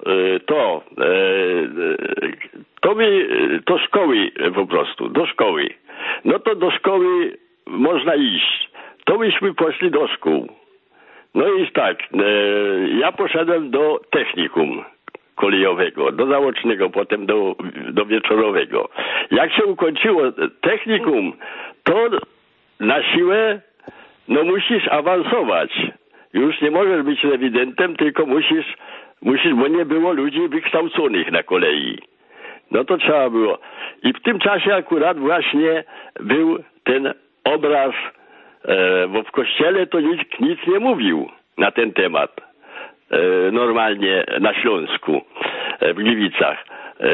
to szkoły po prostu, do szkoły. No to do szkoły można iść. To myśmy poszli do szkół. No i tak, ja poszedłem do technikum kolejowego, do zaocznego, potem do wieczorowego. Jak się ukończyło technikum, to na siłę no musisz awansować. Już nie możesz być rewidentem, tylko musisz, bo nie było ludzi wykształconych na kolei. No to trzeba było. I w tym czasie akurat właśnie był ten obraz, bo w kościele to nikt nic nie mówił na ten temat. Normalnie na Śląsku, w Gliwicach.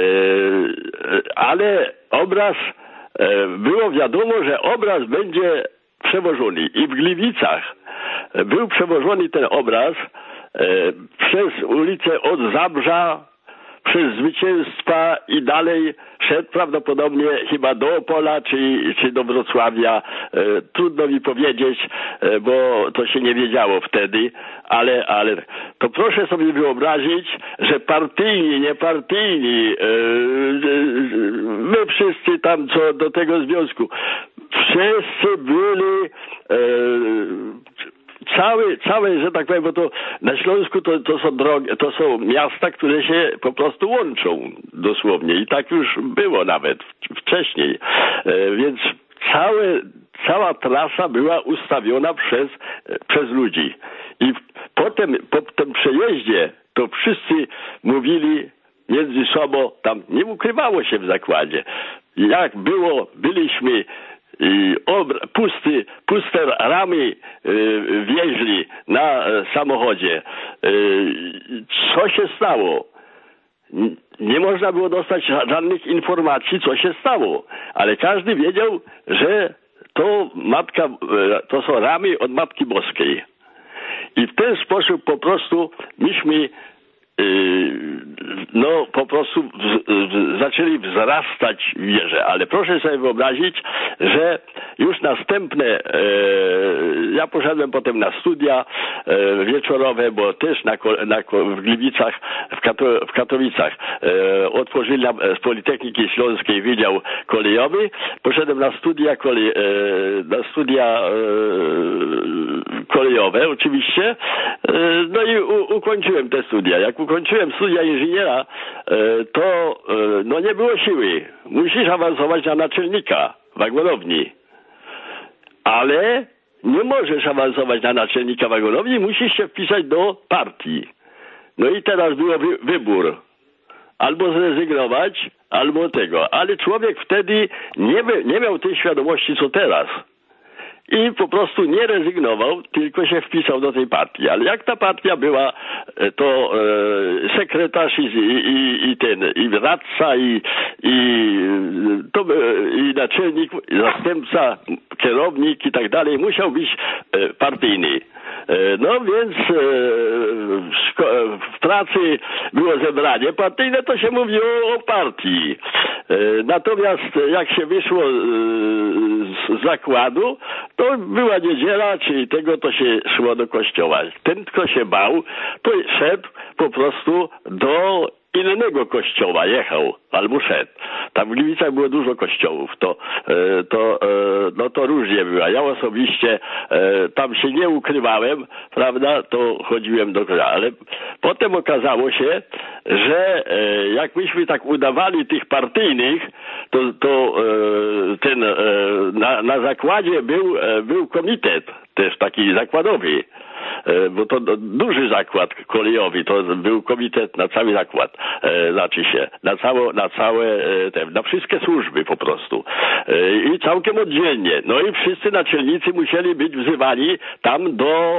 Ale obraz, było wiadomo, że obraz będzie przewożony. I w Gliwicach był przewożony ten obraz przez ulicę od Zabrza, przez Zwycięstwa i dalej szedł prawdopodobnie chyba do Opola czy do Wrocławia. Trudno mi powiedzieć, bo to się nie wiedziało wtedy, ale to proszę sobie wyobrazić, że partyjni, niepartyjni, my wszyscy tam co do tego związku, wszyscy byli całe, że tak powiem, bo to na Śląsku to są drogi, to są miasta, które się po prostu łączą dosłownie i tak już było nawet wcześniej. Więc cała trasa była ustawiona przez ludzi. I potem po tym przejeździe to wszyscy mówili między sobą, tam nie ukrywało się w zakładzie. Jak byliśmy puste ramy wieźli na samochodzie. Co się stało? Nie można było dostać żadnych informacji, co się stało. Ale każdy wiedział, że to są ramy od Matki Boskiej. I w ten sposób po prostu myśmy no po prostu zaczęli wzrastać w wierze, ale proszę sobie wyobrazić, że już następne, ja poszedłem potem na studia wieczorowe, bo też w Gliwicach, w Katowicach otworzyli z Politechniki Śląskiej Wydział Kolejowy, poszedłem na studia kolejowe oczywiście, no i ukończyłem te studia. Jak ukończyłem studia inżyniera, to no nie było siły. Musisz awansować na naczelnika wagonowni. Ale nie możesz awansować na naczelnika wagonowni, musisz się wpisać do partii. No i teraz był wybór. Albo zrezygnować, albo tego. Ale człowiek wtedy nie miał tej świadomości, co teraz. I po prostu nie rezygnował, tylko się wpisał do tej partii. Ale jak ta partia była, to sekretarz i radca i naczelnik, zastępca, kierownik i tak dalej musiał być partyjny. No więc w pracy było zebranie partyjne, to się mówiło o partii. Natomiast jak się wyszło z zakładu, to była niedziela, czyli tego to się szło do kościoła. Ten, kto się bał, to szedł po prostu do innego kościoła, jechał albo szedł. Tam w Gliwicach było dużo kościołów, to różnie było. Ja osobiście tam się nie ukrywałem, prawda, to chodziłem do kościoła. Ale potem okazało się, że jak myśmy tak udawali tych partyjnych, to na zakładzie był komitet też taki zakładowy. Bo to duży zakład kolejowy, to był komitet na cały zakład, znaczy się, na wszystkie służby po prostu. I całkiem oddzielnie. No i wszyscy naczelnicy musieli być wzywani tam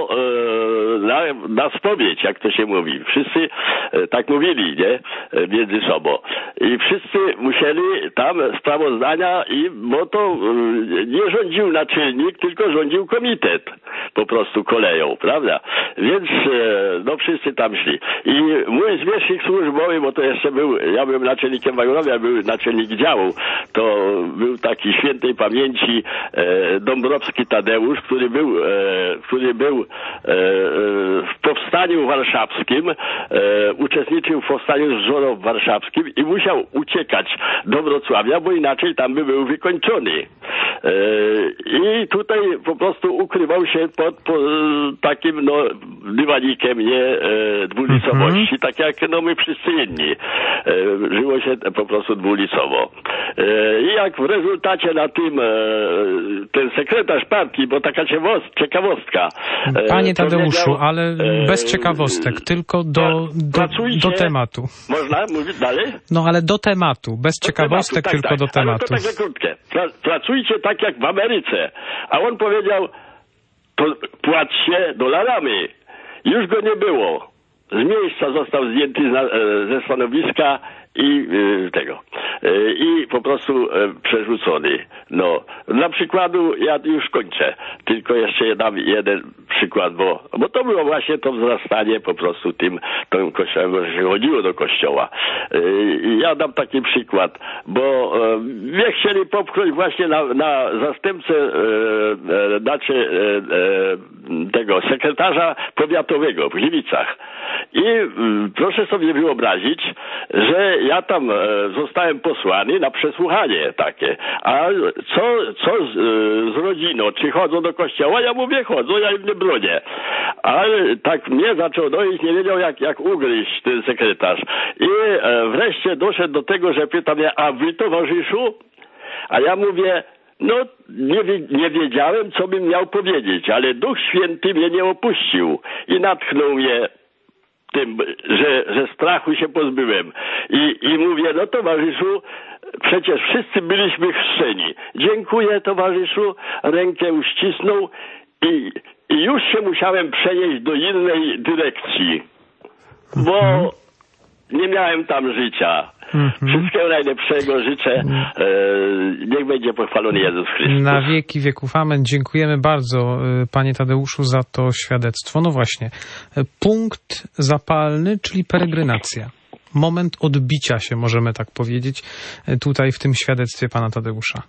na spowiedź, jak to się mówi. Wszyscy tak mówili, nie? Między sobą. I wszyscy musieli tam sprawozdania bo to nie rządził naczelnik, tylko rządził komitet. Po prostu koleją, prawda? Więc no wszyscy tam szli. I mój zwierzchnik służbowy, bo to jeszcze ja byłem naczelnikiem wagonowia, był naczelnik działu. To był taki świętej pamięci Dąbrowski Tadeusz, który był w powstaniu warszawskim, uczestniczył w powstaniu z żoną warszawskim i musiał uciekać do Wrocławia, bo inaczej tam by był wykończony. I tutaj po prostu ukrywał się pod takim dywanikiem, dwulicowości, tak jak my wszyscy inni. Żyło się po prostu dwulicowo. I jak w rezultacie na tym ten sekretarz partii, bo taka ciekawostka. Panie Tadeuszu, ale bez ciekawostek, tylko do tematu. Można mówić dalej? No ale do tematu, bez ciekawostek, tak, tylko do tematu. Ale to takie krótkie. Pracujcie tak jak w Ameryce. A on powiedział, to płaccie dolarami. Już go nie było. Z miejsca został zdjęty ze stanowiska i i po prostu przerzucony. No, dla przykładu ja już kończę, tylko jeszcze dam jeden przykład, bo to było właśnie to wzrastanie po prostu tym kościołem, że się chodziło do kościoła. Ja dam taki przykład, bo mnie chcieli popchnąć właśnie na zastępcę tego sekretarza powiatowego w Gliwicach. I proszę sobie wyobrazić, że ja tam zostałem posłany na przesłuchanie takie. A co z rodziną? Czy chodzą do kościoła? Ja mówię, chodzą, ja im nie bronię. Ale tak mnie zaczął doić, nie wiedział jak ugryźć ten sekretarz. I wreszcie doszedł do tego, że pyta mnie, a wy, towarzyszu? A ja mówię, no nie wiedziałem, co bym miał powiedzieć, ale Duch Święty mnie nie opuścił i natchnął mnie tym, że strachu się pozbyłem. I mówię, no towarzyszu, przecież wszyscy byliśmy chrzczeni. Dziękuję, towarzyszu, rękę uścisnął i już się musiałem przenieść do innej dyrekcji, bo nie miałem tam życia. Wszystkiego najlepszego życzę. Niech będzie pochwalony Jezus Chrystus. Na wieki wieków. Amen. Dziękujemy bardzo, panie Tadeuszu, za to świadectwo. No właśnie. Punkt zapalny, czyli peregrinacja. Moment odbicia się, możemy tak powiedzieć, tutaj w tym świadectwie pana Tadeusza.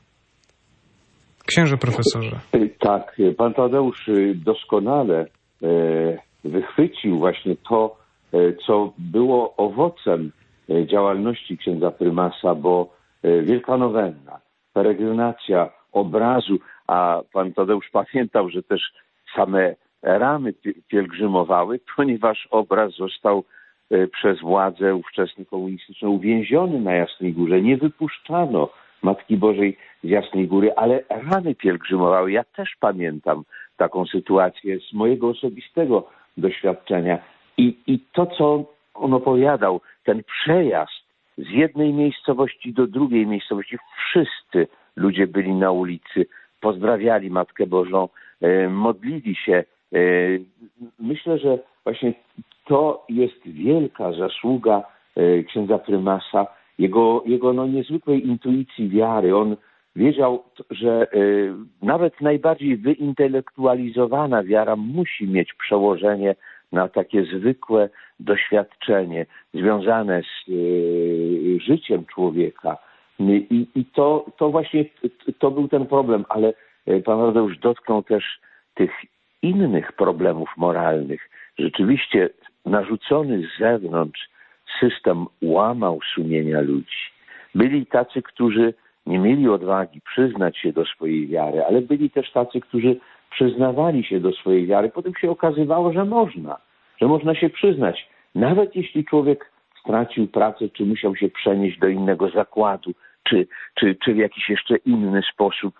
Księże profesorze. Tak, pan Tadeusz doskonale wychwycił właśnie to, co było owocem działalności księdza prymasa, bo Wielka Nowenna, peregrinacja obrazu, a pan Tadeusz pamiętał, że też same ramy pielgrzymowały, ponieważ obraz został przez władzę ówczesną komunistyczną uwięziony na Jasnej Górze. Nie wypuszczano Matki Bożej z Jasnej Góry, ale rany pielgrzymowały. Ja też pamiętam taką sytuację z mojego osobistego doświadczenia. I to, co on opowiadał, ten przejazd z jednej miejscowości do drugiej miejscowości, wszyscy ludzie byli na ulicy, pozdrawiali Matkę Bożą, modlili się. Myślę, że właśnie to jest wielka zasługa księdza prymasa, jego niezwykłej intuicji wiary. On wiedział, że nawet najbardziej wyintelektualizowana wiara musi mieć przełożenie na takie zwykłe doświadczenie związane z życiem człowieka. I to właśnie to był ten problem, ale pan Tadeusz dotknął też tych innych problemów moralnych. Rzeczywiście narzucony z zewnątrz system łamał sumienia ludzi. Byli tacy, którzy nie mieli odwagi przyznać się do swojej wiary, ale byli też tacy, którzy przyznawali się do swojej wiary. Potem się okazywało, że można się przyznać. Nawet jeśli człowiek stracił pracę, czy musiał się przenieść do innego zakładu, czy w jakiś jeszcze inny sposób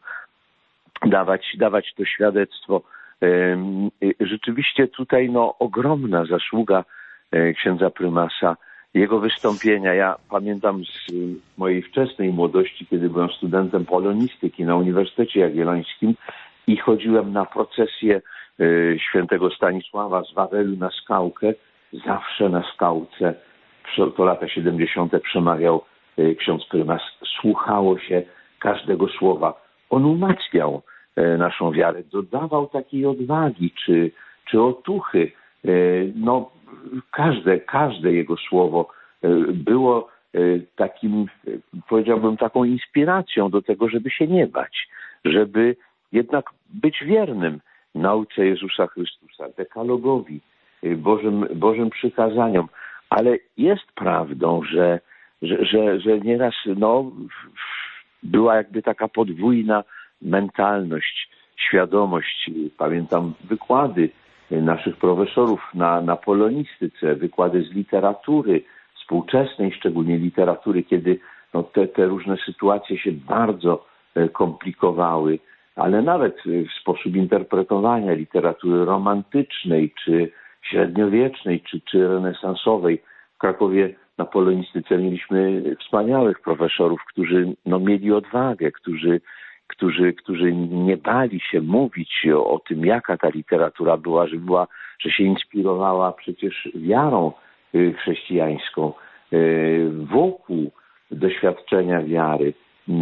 dawać to świadectwo. Rzeczywiście tutaj ogromna zasługa księdza prymasa jego wystąpienia. Ja pamiętam z mojej wczesnej młodości, kiedy byłem studentem polonistyki na Uniwersytecie Jagiellońskim i chodziłem na procesję świętego Stanisława z Wawelu na Skałkę. Zawsze na Skałce, to lata 70. przemawiał ksiądz prymas. Słuchało się każdego słowa. On umacniał naszą wiarę, dodawał takiej odwagi czy otuchy. No, każde jego słowo było takim, powiedziałbym, taką inspiracją do tego, żeby się nie bać, żeby jednak być wiernym nauce Jezusa Chrystusa, dekalogowi, Bożym przykazaniom. Ale jest prawdą, że nieraz była jakby taka podwójna mentalność, świadomość. Pamiętam wykłady naszych profesorów na polonistyce, wykłady z literatury współczesnej, szczególnie literatury, kiedy te różne sytuacje się bardzo komplikowały, ale nawet sposób interpretowania literatury romantycznej, czy średniowiecznej, czy renesansowej. W Krakowie na polonistyce mieliśmy wspaniałych profesorów, którzy mieli odwagę, którzy nie bali się mówić o tym, jaka ta literatura była, że się inspirowała przecież wiarą chrześcijańską, wokół doświadczenia wiary.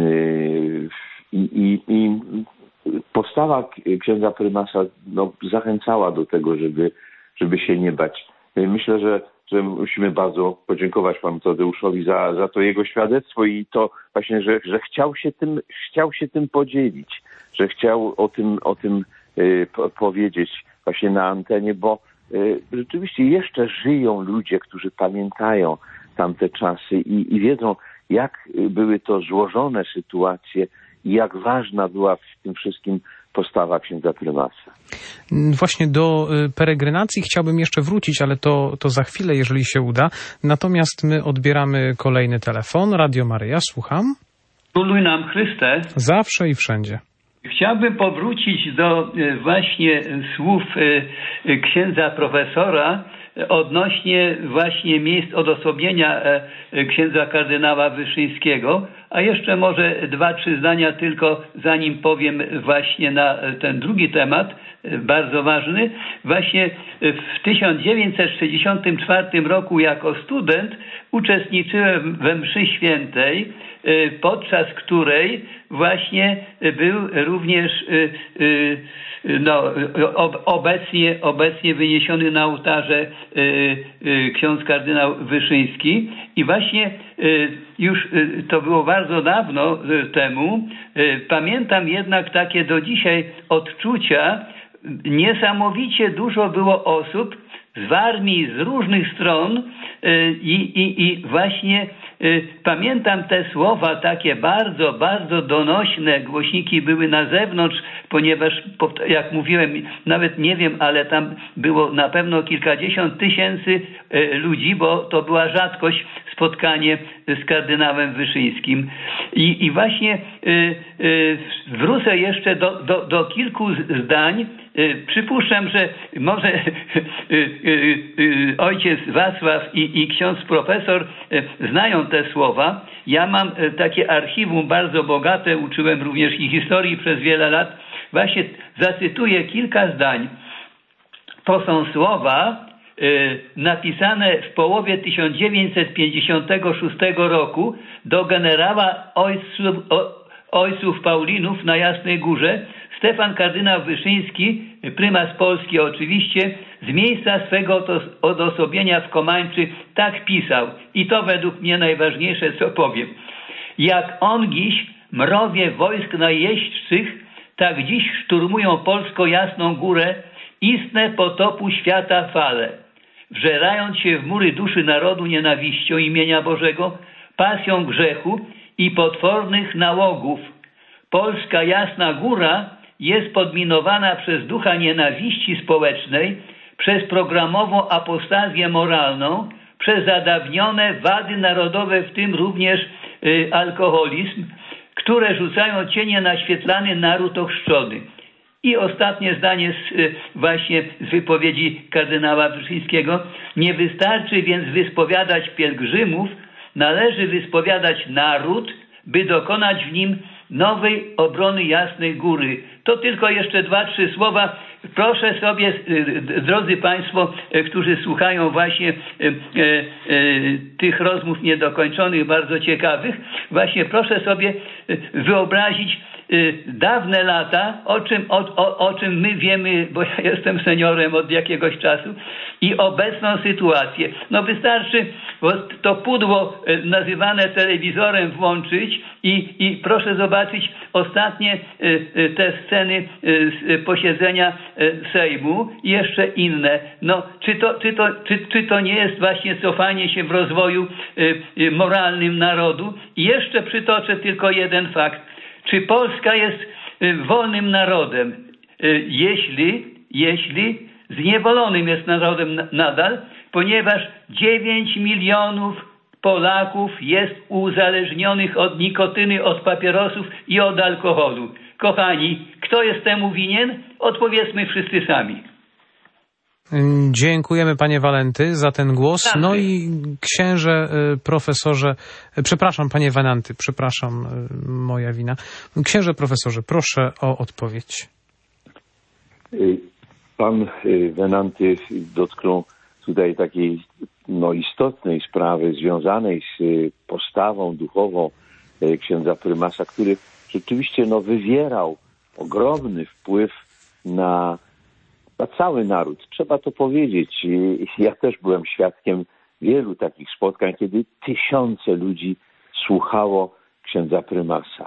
I postawa księdza prymasa zachęcała do tego, żeby się nie bać. Myślę, że musimy bardzo podziękować panu Tadeuszowi za to jego świadectwo i to właśnie, że chciał się tym podzielić, że chciał o tym powiedzieć właśnie na antenie, bo rzeczywiście jeszcze żyją ludzie, którzy pamiętają tamte czasy i wiedzą, jak były to złożone sytuacje i jak ważna była w tym wszystkim postawa księdza prymasa. Właśnie do peregrinacji chciałbym jeszcze wrócić, ale to za chwilę, jeżeli się uda. Natomiast my odbieramy kolejny telefon. Radio Maryja, słucham. Króluj nam Chryste. Zawsze i wszędzie. Chciałbym powrócić do właśnie słów księdza profesora odnośnie właśnie miejsc odosobnienia księdza kardynała Wyszyńskiego, a jeszcze może 2-3 zdania tylko, zanim powiem właśnie na ten drugi temat, bardzo ważny. Właśnie w 1964 roku jako student uczestniczyłem we mszy świętej, podczas której właśnie był również obecnie wyniesiony na ołtarze ksiądz kardynał Wyszyński i właśnie już to było bardzo dawno temu. Pamiętam jednak takie do dzisiaj odczucia. Niesamowicie dużo było osób z armii, z różnych stron i właśnie pamiętam te słowa takie bardzo, bardzo donośne. Głośniki były na zewnątrz, ponieważ, jak mówiłem, nawet nie wiem, ale tam było na pewno kilkadziesiąt tysięcy ludzi, bo to była rzadkość spotkanie z kardynałem Wyszyńskim. I właśnie wrócę jeszcze do kilku zdań. Przypuszczam, że może ojciec Wacław i ksiądz profesor znają te słowa. Ja mam takie archiwum bardzo bogate, uczyłem również i historii przez wiele lat. Właśnie zacytuję kilka zdań. To są słowa napisane w połowie 1956 roku do generała ojców Paulinów na Jasnej Górze. Stefan kardynał Wyszyński, prymas Polski oczywiście, z miejsca swego odosobienia w Komańczy tak pisał. I to według mnie najważniejsze, co powiem. Jak ongiś mrowie wojsk najeźdźcych, tak dziś szturmują polsko Jasną Górę istne potopu świata fale. Wżerając się w mury duszy narodu nienawiścią imienia Bożego, pasją grzechu i potwornych nałogów. Polska Jasna Góra jest podminowana przez ducha nienawiści społecznej, przez programową apostazję moralną, przez zadawnione wady narodowe, w tym również alkoholizm, które rzucają cienie na świetlany naród ochrzczony. I ostatnie zdanie właśnie z wypowiedzi kardynała Wyszyńskiego. Nie wystarczy więc wyspowiadać pielgrzymów, należy wyspowiadać naród, by dokonać w nim nowej obrony Jasnej Góry. To tylko jeszcze 2-3 słowa. Proszę sobie, drodzy Państwo, którzy słuchają właśnie tych rozmów niedokończonych, bardzo ciekawych, właśnie proszę sobie wyobrazić dawne lata, o czym my wiemy, bo ja jestem seniorem od jakiegoś czasu, i obecną sytuację. No wystarczy to pudło nazywane telewizorem włączyć i proszę zobaczyć ostatnie te sceny z posiedzenia Sejmu i jeszcze inne. No, czy to nie jest właśnie cofanie się w rozwoju moralnym narodu? I jeszcze przytoczę tylko jeden fakt. Czy Polska jest wolnym narodem? Jeśli zniewolonym jest narodem nadal, ponieważ 9 milionów Polaków jest uzależnionych od nikotyny, od papierosów i od alkoholu. Kochani, kto jest temu winien? Odpowiedzmy wszyscy sami. Dziękujemy, panie Walenty, za ten głos. Tak. No i księże, profesorze, przepraszam, panie Wenanty, moja wina. Księże profesorze, proszę o odpowiedź. Pan Wenanty dotknął tutaj takiej istotnej sprawy związanej z postawą duchową księdza prymasa, który rzeczywiście wywierał ogromny wpływ na cały naród. Trzeba to powiedzieć. Ja też byłem świadkiem wielu takich spotkań, kiedy tysiące ludzi słuchało księdza prymasa.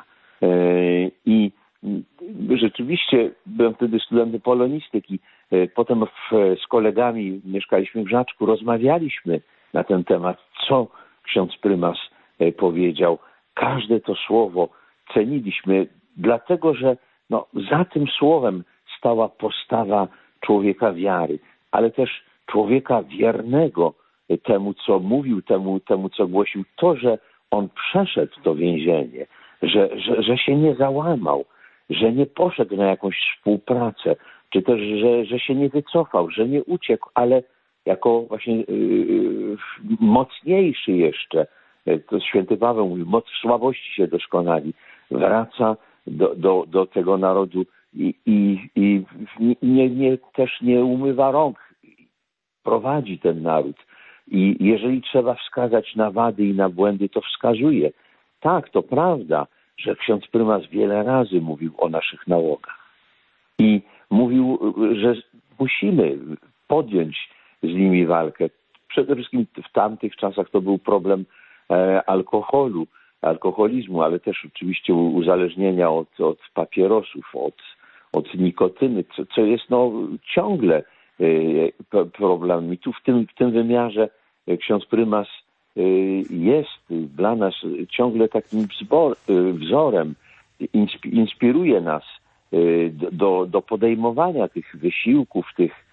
I rzeczywiście byłem wtedy studentem polonistyki. Potem z kolegami mieszkaliśmy w Żaczku, rozmawialiśmy na ten temat, co ksiądz prymas powiedział. Każde to słowo ceniliśmy, dlatego że za tym słowem stała postawa człowieka wiary, ale też człowieka wiernego temu, co mówił, temu, co głosił. To, że on przeszedł to więzienie, że się nie załamał, że nie poszedł na jakąś współpracę, czy też, że się nie wycofał, że nie uciekł, ale jako właśnie mocniejszy jeszcze, to święty Paweł mówił, moc w słabości się doskonali, wraca do tego narodu i też nie umywa rąk, prowadzi ten naród. I jeżeli trzeba wskazać na wady i na błędy, to wskazuje. Tak, to prawda, że ksiądz prymas wiele razy mówił o naszych nałogach. I mówił, że musimy podjąć z nimi walkę. Przede wszystkim w tamtych czasach to był problem alkoholizmu, ale też oczywiście uzależnienia od papierosów, od nikotyny, co jest ciągle problemem. I tu w tym wymiarze ksiądz prymas jest dla nas ciągle takim wzorem, inspiruje nas do podejmowania tych wysiłków,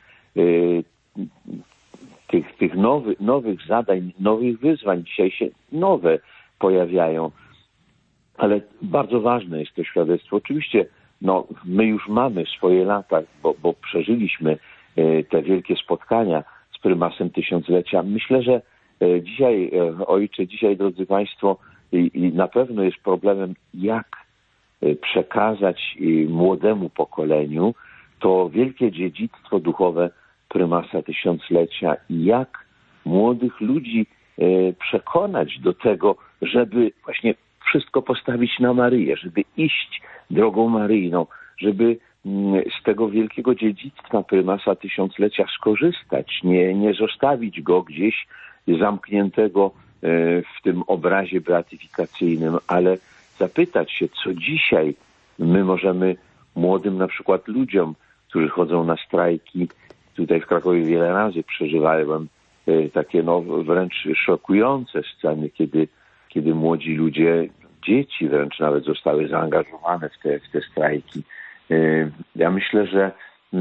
tych nowych zadań, nowych wyzwań. Dzisiaj się nowe pojawiają, ale bardzo ważne jest to świadectwo. Oczywiście my już mamy swoje lata, bo przeżyliśmy te wielkie spotkania z prymasem tysiąclecia. Myślę, że dzisiaj, ojcze, drodzy państwo, i na pewno jest problemem, jak przekazać młodemu pokoleniu to wielkie dziedzictwo duchowe prymasa tysiąclecia i jak młodych ludzi przekonać do tego, żeby właśnie wszystko postawić na Maryję, żeby iść drogą maryjną, żeby z tego wielkiego dziedzictwa prymasa tysiąclecia skorzystać, nie zostawić go gdzieś zamkniętego w tym obrazie beatyfikacyjnym, ale zapytać się, co dzisiaj my możemy młodym na przykład ludziom, którzy chodzą na strajki. Tutaj w Krakowie wiele razy przeżywałem takie wręcz szokujące sceny, kiedy młodzi ludzie, dzieci wręcz nawet zostały zaangażowane w te strajki. Ja myślę, że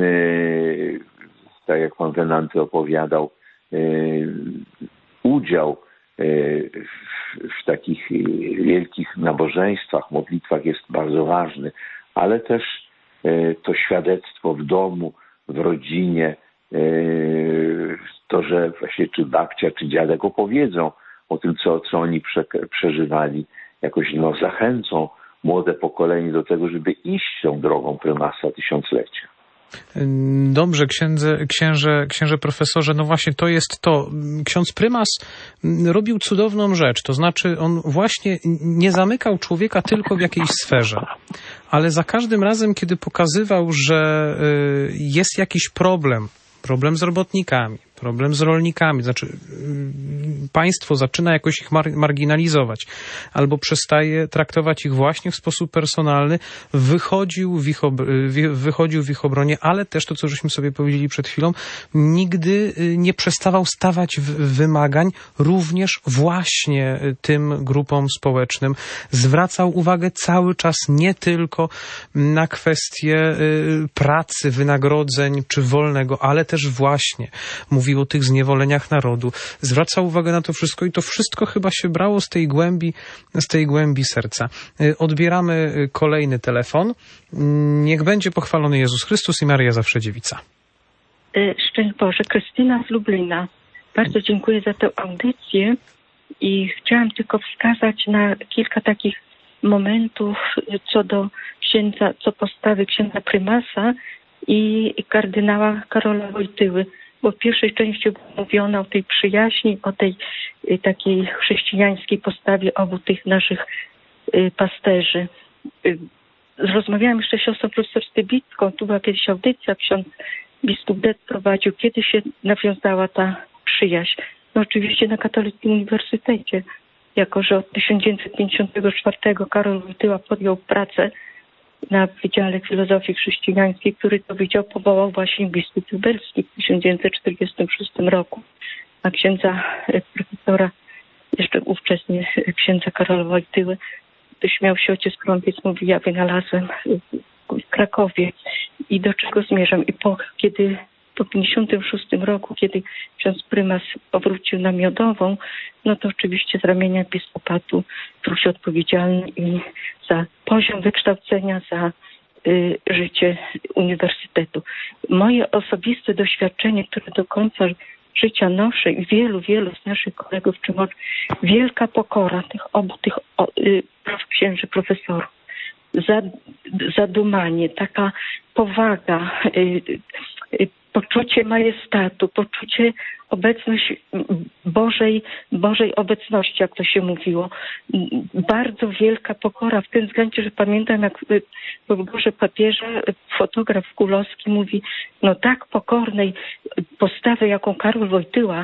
tak jak pan Wenanty opowiadał, udział w takich wielkich nabożeństwach, modlitwach jest bardzo ważny, ale też to świadectwo w domu, w rodzinie, to, że właśnie czy babcia, czy dziadek opowiedzą o tym, co oni przeżywali, jakoś zachęcą młode pokolenie do tego, żeby iść tą drogą prymasa tysiąclecia. Dobrze, księże profesorze, no właśnie to jest to. Ksiądz prymas robił cudowną rzecz, to znaczy on właśnie nie zamykał człowieka tylko w jakiejś sferze, ale za każdym razem, kiedy pokazywał, że jest jakiś problem z robotnikami, problem z rolnikami, znaczy państwo zaczyna jakoś ich marginalizować albo przestaje traktować ich właśnie w sposób personalny, wychodził w ich obronie, ale też to, co żeśmy sobie powiedzieli przed chwilą, nigdy nie przestawał stawać wymagań również właśnie tym grupom społecznym. Zwracał uwagę cały czas nie tylko na kwestie pracy, wynagrodzeń czy wolnego, ale też właśnie mówił o tych zniewoleniach narodu. Zwraca uwagę na to wszystko i to wszystko chyba się brało z tej głębi serca. Odbieramy kolejny telefon. Niech będzie pochwalony Jezus Chrystus i Maryja zawsze dziewica. Szczęść Boże, Krystyna z Lublina. Bardzo dziękuję za tę audycję i chciałam tylko wskazać na kilka takich momentów co postawy księdza prymasa i kardynała Karola Wojtyły. Bo w pierwszej części mówiono o tej przyjaźni, o tej takiej chrześcijańskiej postawie obu tych naszych pasterzy. Rozmawiałam jeszcze z siostrą profesor Stybicką, tu była kiedyś audycja, ksiądz biskup Det prowadził, kiedy się nawiązała ta przyjaźń. No oczywiście na Katolickim Uniwersytecie, jako że od 1954 Karol Wojtyła podjął pracę na Wydziale Filozofii Chrześcijańskiej, który to wydział powołał właśnie biskup lubelski w 1946 roku. A księdza profesora, jeszcze ówczesnie księdza Karola Wojtyły, śmiał się ojciec Krąpiec, mówi, ja wynalazłem w Krakowie. I do czego zmierzam? I po 1956 roku, kiedy ksiądz prymas powrócił na Miodową, no to oczywiście z ramienia episkopatu czuł się odpowiedzialny i za poziom wykształcenia, za życie uniwersytetu. Moje osobiste doświadczenie, które do końca życia noszę i wielu z naszych kolegów, czy może wielka pokora obu tych księży profesorów, zadumanie, taka powaga, poczucie majestatu, poczucie Bożej obecności, jak to się mówiło. Bardzo wielka pokora w tym względzie, że pamiętam, jak w Górze Papieża fotograf Kulowski mówi, no tak pokornej postawy, jaką Karol Wojtyła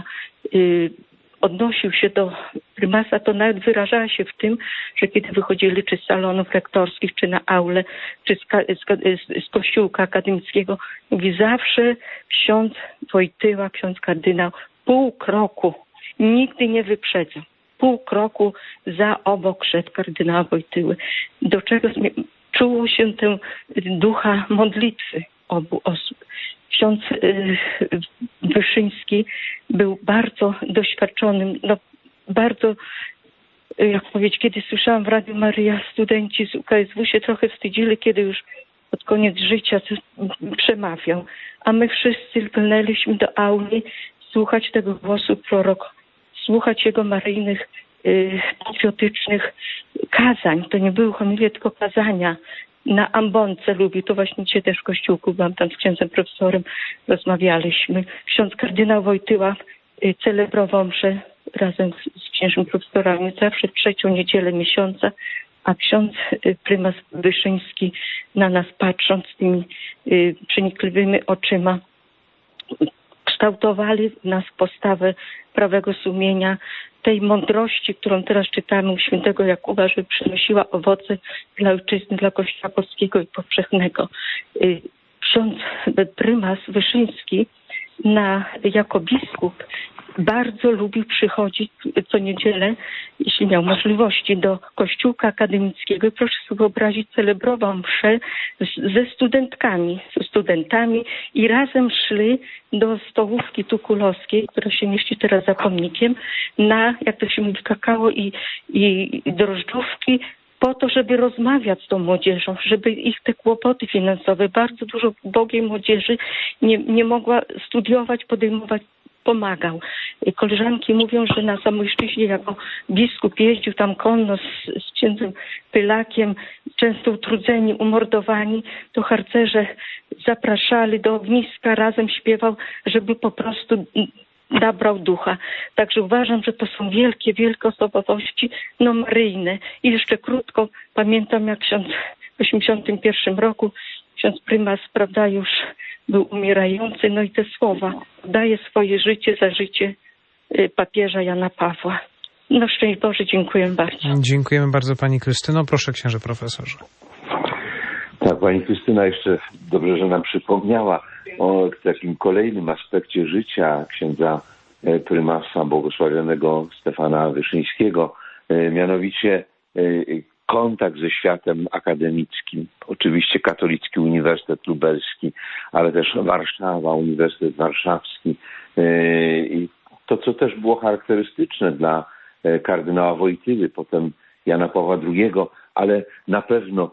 odnosił się do prymasa, to nawet wyrażała się w tym, że kiedy wychodzili czy z salonów rektorskich, czy na aulę, czy z kościółka akademickiego, mówi zawsze ksiądz Wojtyła, ksiądz kardynał, pół kroku, nigdy nie wyprzedza. Pół kroku obok szedł kardynała Wojtyły. Do czego czuło się tę ducha modlitwy obu osób. Ksiądz Wyszyński był bardzo doświadczonym, bardzo, jak powiedzieć, kiedy słyszałam w Radiu Maryja, studenci z UKSW się trochę wstydzili, kiedy już pod koniec życia przemawiał. A my wszyscy lgnęliśmy do auli słuchać tego głosu proroka, słuchać jego maryjnych, patriotycznych kazań. To nie były homilie, tylko kazania. Na ambonce lubił, to właśnie dzisiaj też w kościółku byłam tam z księdzem profesorem, rozmawialiśmy. Ksiądz kardynał Wojtyła celebrował mszę razem z księżem profesorami zawsze trzecią niedzielę miesiąca, a ksiądz prymas Wyszyński na nas patrząc tymi przenikliwymi oczyma kształtowali w nas postawę prawego sumienia, tej mądrości, którą teraz czytamy u świętego Jakuba, że przynosiła owoce dla ojczyzny, dla Kościoła polskiego i powszechnego. Ksiądz prymas Wyszyński jako biskup bardzo lubił przychodzić co niedzielę, jeśli miał możliwości, do kościółka akademickiego. Proszę sobie wyobrazić, celebrował mszę ze studentami i razem szli do stołówki tukulowskiej, która się mieści teraz za pomnikiem, na, jak to się mówi, kakao i drożdżówki, po to, żeby rozmawiać z tą młodzieżą, żeby ich te kłopoty finansowe, bardzo dużo ubogiej młodzieży nie mogła studiować, podejmować, pomagał. Koleżanki mówią, że na Zamojszczyźnie jako biskup jeździł tam konno z księdzem Pylakiem, często utrudzeni, umordowani, to harcerze zapraszali do ogniska, razem śpiewał, żeby po prostu nabrał ducha. Także uważam, że to są wielkie, wielkie osobowości, maryjne. I jeszcze krótko, pamiętam jak ksiądz w 1981 roku, ksiądz prymas, prawda, już był umierający, i te słowa, daje swoje życie za życie papieża Jana Pawła. Szczęść Boże, dziękuję bardzo. Dziękujemy bardzo pani Krystyno. Proszę księże profesorze. Tak, pani Krystyna jeszcze dobrze, że nam przypomniała o takim kolejnym aspekcie życia księdza prymasa błogosławionego Stefana Wyszyńskiego, mianowicie kontakt ze światem akademickim. Oczywiście Katolicki Uniwersytet Lubelski, ale też Warszawa, Uniwersytet Warszawski. I to, co też było charakterystyczne dla kardynała Wojtyły, potem Jana Pawła II, ale na pewno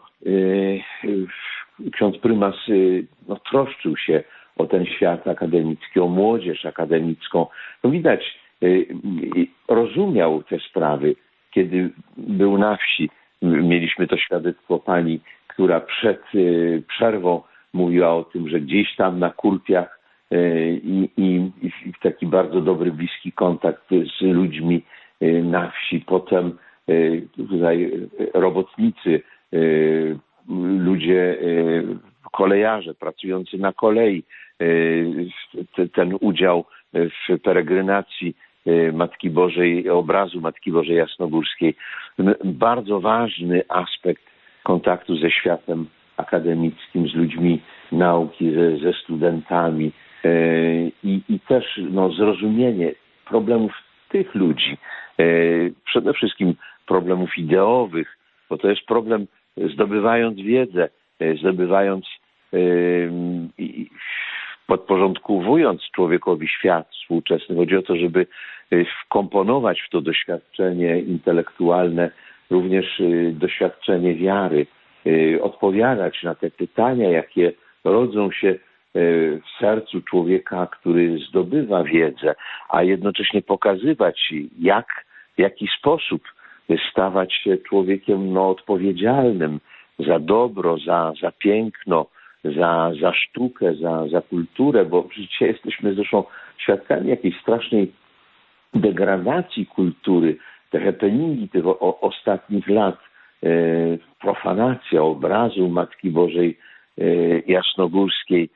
ksiądz prymas troszczył się o ten świat akademicki, o młodzież akademicką. Widać, rozumiał te sprawy, kiedy był na wsi. Mieliśmy to świadectwo pani, która przed przerwą mówiła o tym, że gdzieś tam na Kurpiach i taki bardzo dobry, bliski kontakt z ludźmi na wsi. Potem tutaj robotnicy, ludzie, kolejarze pracujący na kolei, ten udział w peregrinacji Matki Bożej, obrazu Matki Bożej Jasnogórskiej. Bardzo ważny aspekt kontaktu ze światem akademickim, z ludźmi nauki, ze studentami i też zrozumienie problemów tych ludzi, przede wszystkim problemów ideowych, bo to jest problem zdobywając wiedzę, zdobywając i podporządkowując człowiekowi świat współczesny. Chodzi o to, żeby wkomponować w to doświadczenie intelektualne również doświadczenie wiary, odpowiadać na te pytania, jakie rodzą się w sercu człowieka, który zdobywa wiedzę, a jednocześnie pokazywać, w jaki sposób stawać się człowiekiem odpowiedzialnym za dobro, za piękno, za sztukę, za kulturę, bo dzisiaj jesteśmy zresztą świadkami jakiejś strasznej degradacji kultury, te happeningi tych ostatnich lat, profanacja obrazu Matki Bożej Jasnogórskiej,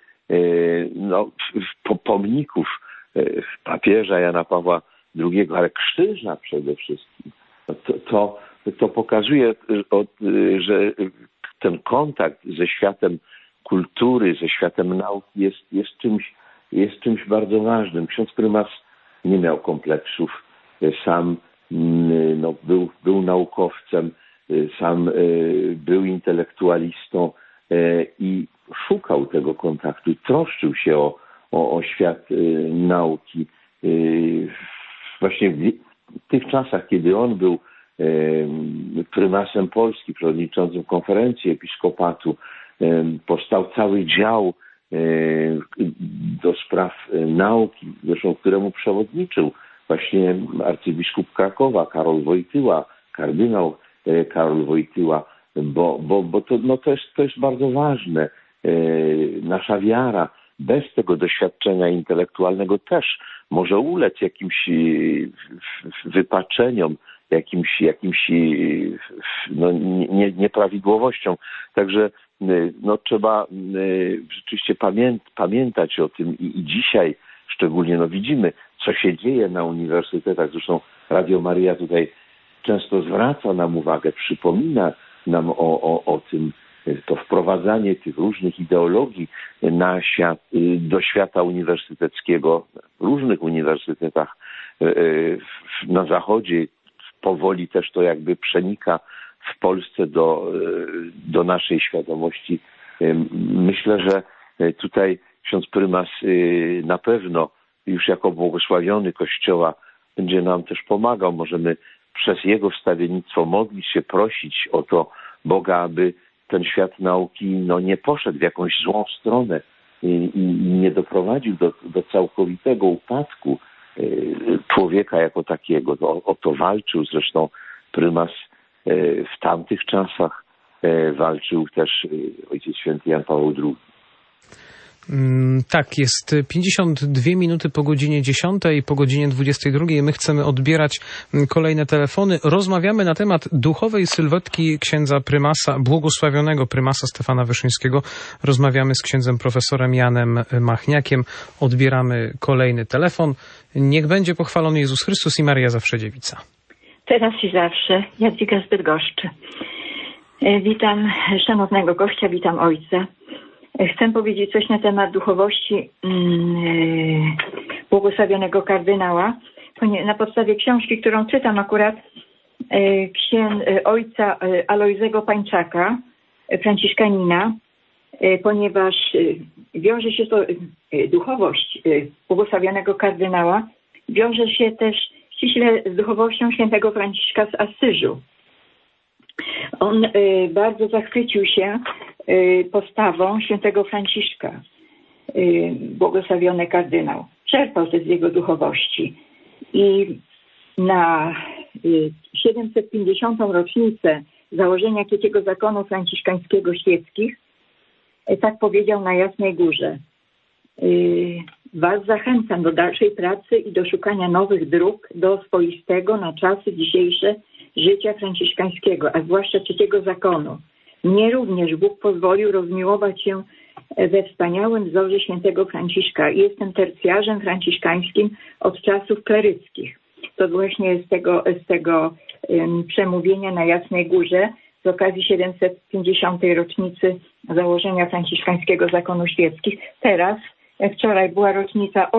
pomników papieża Jana Pawła II, ale krzyża przede wszystkim. To pokazuje, że ten kontakt ze światem kultury, ze światem nauki jest czymś bardzo ważnym. Ksiądz prymas nie miał kompleksów. Sam był naukowcem, sam był intelektualistą i szukał tego kontaktu, troszczył się o świat nauki. Właśnie w tych czasach, kiedy on był prymasem Polski, przewodniczącym konferencji episkopatu, powstał cały dział do spraw nauki, zresztą któremu przewodniczył właśnie arcybiskup Krakowa, Karol Wojtyła, kardynał Karol Wojtyła, bo to jest bardzo ważne. Nasza wiara bez tego doświadczenia intelektualnego też może ulec jakimś wypaczeniom, jakimś nieprawidłowościom. Także trzeba rzeczywiście pamiętać o tym i dzisiaj szczególnie widzimy, co się dzieje na uniwersytetach. Zresztą Radio Maryja tutaj często zwraca nam uwagę, przypomina nam o tym, to wprowadzanie tych różnych ideologii do świata uniwersyteckiego w różnych uniwersytetach na Zachodzie. Powoli też to jakby przenika w Polsce do naszej świadomości. Myślę, że tutaj ksiądz prymas na pewno już jako błogosławiony Kościoła będzie nam też pomagał. Możemy przez jego wstawiennictwo modlić się, prosić o to Boga, aby ten świat nauki nie poszedł w jakąś złą stronę i nie doprowadził do całkowitego upadku człowieka jako takiego. O to walczył zresztą prymas w tamtych czasach, walczył też Ojciec Święty Jan Paweł II. Tak, jest 52 minuty po godzinie 10 i po godzinie 22. My chcemy odbierać kolejne telefony. Rozmawiamy na temat duchowej sylwetki księdza prymasa, błogosławionego prymasa Stefana Wyszyńskiego. Rozmawiamy z księdzem profesorem Janem Machniakiem. Odbieramy kolejny telefon. Niech będzie pochwalony Jezus Chrystus i Maryja zawsze dziewica. Teraz i zawsze. Jadwiga z Bydgoszczy. Witam szanownego gościa, witam ojca. Chcę powiedzieć coś na temat duchowości błogosławionego kardynała. Na podstawie książki, którą czytam akurat, ojca Alojzego Pańczaka, franciszkanina, ponieważ wiąże się to, duchowość błogosławionego kardynała, wiąże się też ściśle z duchowością świętego Franciszka z Asyżu. On bardzo zachwycił się postawą świętego Franciszka, błogosławiony kardynał. Czerpał też z jego duchowości. I na 750. rocznicę założenia Trzeciego Zakonu Franciszkańskiego Świeckich tak powiedział na Jasnej Górze: Was zachęcam do dalszej pracy i do szukania nowych dróg do swoistego na czasy dzisiejsze życia franciszkańskiego, a zwłaszcza Trzeciego Zakonu. Mnie również Bóg pozwolił rozmiłować się we wspaniałym wzorze świętego Franciszka. Jestem tercjarzem franciszkańskim od czasów kleryckich. To właśnie z tego przemówienia na Jasnej Górze z okazji 750. rocznicy założenia Franciszkańskiego Zakonu Świeckich. Teraz, wczoraj była rocznica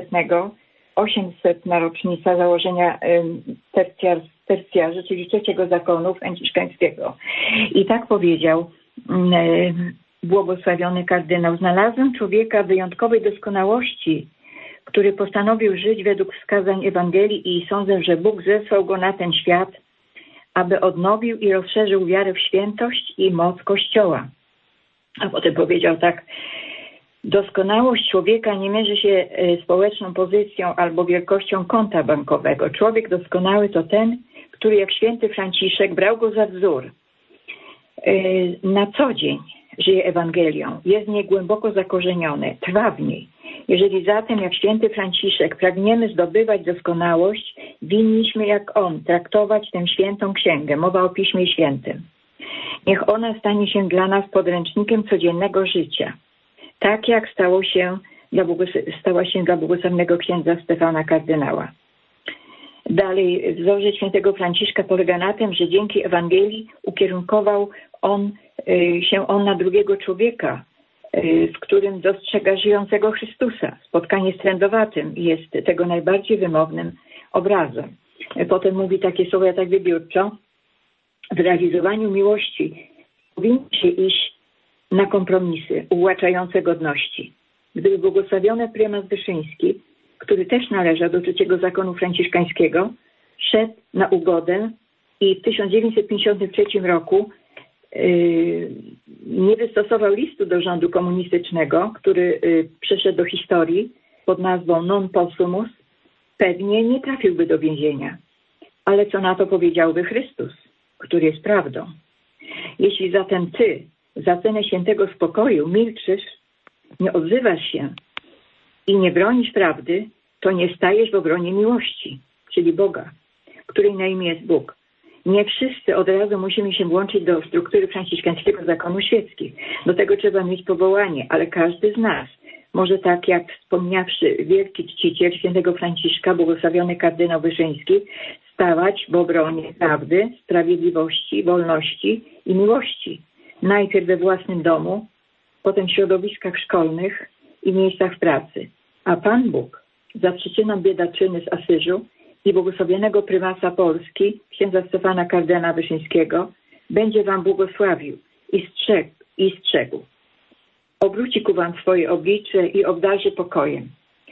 800. rocznica założenia tercjarzy, czyli Trzeciego Zakonu Franciszkańskiego. I tak powiedział błogosławiony kardynał: znalazłem człowieka wyjątkowej doskonałości, który postanowił żyć według wskazań Ewangelii i sądzę, że Bóg zesłał go na ten świat, aby odnowił i rozszerzył wiarę w świętość i moc Kościoła. A potem powiedział tak: doskonałość człowieka nie mierzy się społeczną pozycją albo wielkością konta bankowego. Człowiek doskonały to ten, który jak święty Franciszek brał go za wzór. Na co dzień żyje Ewangelią, jest w niej głęboko zakorzeniony, trwa w niej. Jeżeli zatem jak święty Franciszek pragniemy zdobywać doskonałość, winniśmy jak on traktować tę świętą księgę, mowa o Piśmie Świętym. Niech ona stanie się dla nas podręcznikiem codziennego życia, tak jak stała się dla błogosławionego księdza Stefana kardynała. Dalej, wzorzec świętego Franciszka polega na tym, że dzięki Ewangelii ukierunkował się on na drugiego człowieka, w którym dostrzega żyjącego Chrystusa. Spotkanie z trędowatym jest tego najbardziej wymownym obrazem. Potem mówi takie słowa, ja tak wybiórczo: w realizowaniu miłości powinno się iść na kompromisy uwłaczające godności. Gdyby błogosławiony prymas Wyszyński, który też należał do Trzeciego Zakonu Franciszkańskiego, szedł na ugodę i w 1953 roku nie wystosował listu do rządu komunistycznego, który przeszedł do historii pod nazwą Non Possumus, pewnie nie trafiłby do więzienia. Ale co na to powiedziałby Chrystus, który jest prawdą? Jeśli zatem ty za cenę świętego spokoju milczysz, nie odzywasz się i nie bronisz prawdy, to nie stajesz w obronie miłości, czyli Boga, której na imię jest Bóg. Nie wszyscy od razu musimy się włączyć do struktury Franciszkańskiego Zakonu Świeckich. Do tego trzeba mieć powołanie, ale każdy z nas może, tak jak wspomniawszy wielki czciciel świętego Franciszka, błogosławiony kardynał Wyszyński, stawać w obronie prawdy, sprawiedliwości, wolności i miłości. Najpierw we własnym domu, potem w środowiskach szkolnych i miejscach pracy. A Pan Bóg za przyczyną biedaczyny z Asyżu i błogosławionego prymasa Polski, księdza Stefana kardynała Wyszyńskiego, będzie wam błogosławił i strzegł. Obróci ku wam swoje oblicze i obdarzy pokojem.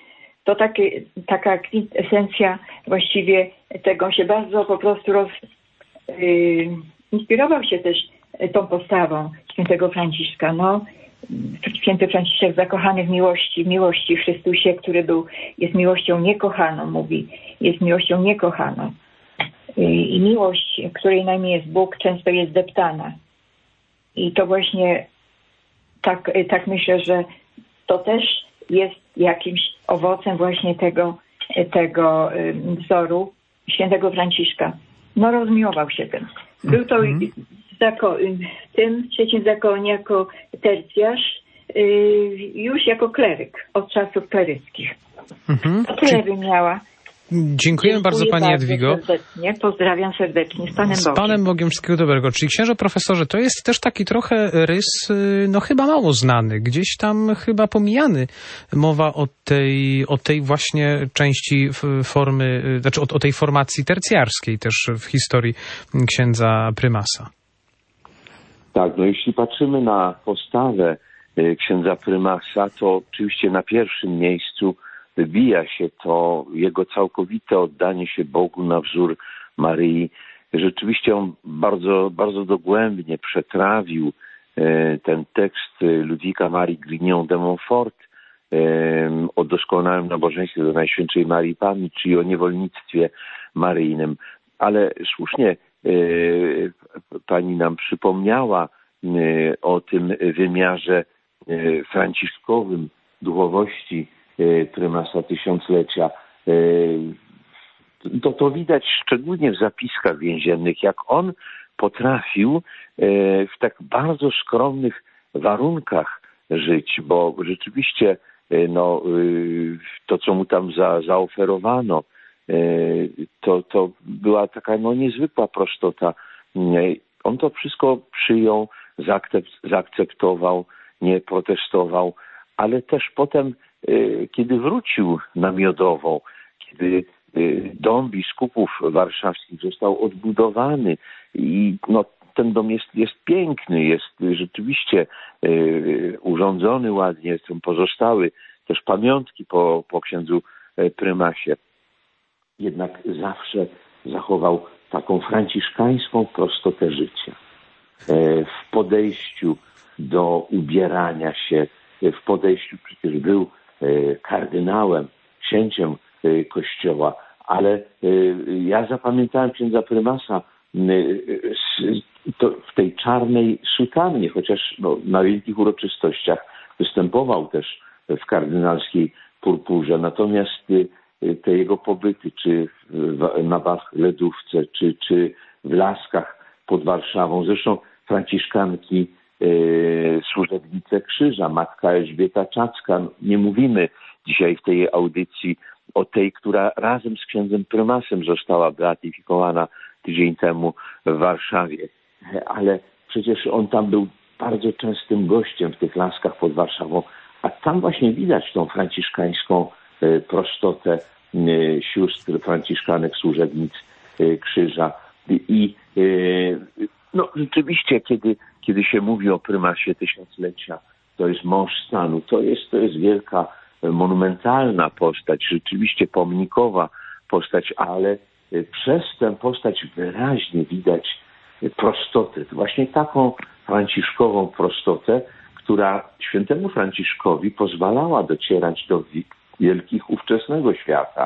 to taka kwintesencja właściwie tego. On się bardzo po prostu inspirował się też tą postawą świętego Franciszka. No, święty Franciszek zakochany w miłości w Chrystusie, który jest miłością niekochaną, mówi, jest miłością niekochaną. I miłość, której najmniej jest Bóg, często jest deptana. I to właśnie tak myślę, że to też jest jakimś owocem właśnie tego wzoru świętego Franciszka. No, rozmiłował się tym. Był to w tym trzecim zakonie jako tercjarz, już jako kleryk od czasów kleryckich. To tyle bym miała. Dziękuję bardzo Pani Jadwigo. Serdecznie. Pozdrawiam serdecznie. Z Panem Bogiem. Z Panem Bogiem, wszystkiego dobrego. Czyli księże profesorze, to jest też taki trochę rys, no chyba mało znany, gdzieś tam chyba pomijany. Mowa o tej właśnie części formy, znaczy o tej formacji tercjarskiej też w historii księdza prymasa. Tak, no jeśli patrzymy na postawę księdza prymasa, to oczywiście na pierwszym miejscu wybija się to jego całkowite oddanie się Bogu na wzór Maryi. Rzeczywiście on bardzo, bardzo dogłębnie przetrawił ten tekst Ludwika Marii Grignon de Montfort o doskonałym nabożeństwie do Najświętszej Marii Panny, czyli o niewolnictwie maryjnym. Ale słusznie Pani nam przypomniała o tym wymiarze franciszkowym duchowości prymasa tysiąclecia. To widać szczególnie w zapiskach więziennych, jak on potrafił w tak bardzo skromnych warunkach żyć, bo rzeczywiście to, co mu tam zaoferowano, to była taka niezwykła prostota. On to wszystko przyjął, zaakceptował, nie protestował, ale też potem, kiedy wrócił na Miodową, kiedy dom biskupów warszawskich został odbudowany i ten dom jest piękny, jest rzeczywiście urządzony ładnie, pozostały też pamiątki po księdzu prymasie. Jednak zawsze zachował taką franciszkańską prostotę życia. W podejściu do ubierania się, w podejściu przecież był kardynałem, księciem Kościoła, ale ja zapamiętałem księdza prymasa w tej czarnej sutannie, chociaż na wielkich uroczystościach występował też w kardynalskiej purpurze. Natomiast te jego pobyty, czy na Wachledówce, czy w Laskach pod Warszawą, zresztą franciszkanki, służebnice Krzyża, matka Elżbieta Czacka. Nie mówimy dzisiaj w tej audycji o tej, która razem z księdzem prymasem została beatyfikowana tydzień temu w Warszawie. Ale przecież on tam był bardzo częstym gościem w tych Laskach pod Warszawą, a tam właśnie widać tą franciszkańską prostotę sióstr franciszkanek, służebnic Krzyża. I rzeczywiście, kiedy się mówi o prymasie tysiąclecia, to jest mąż stanu, to jest wielka, monumentalna postać, rzeczywiście pomnikowa postać, ale przez tę postać wyraźnie widać prostotę, właśnie taką franciszkową prostotę, która świętemu Franciszkowi pozwalała docierać do wielkich ówczesnego świata.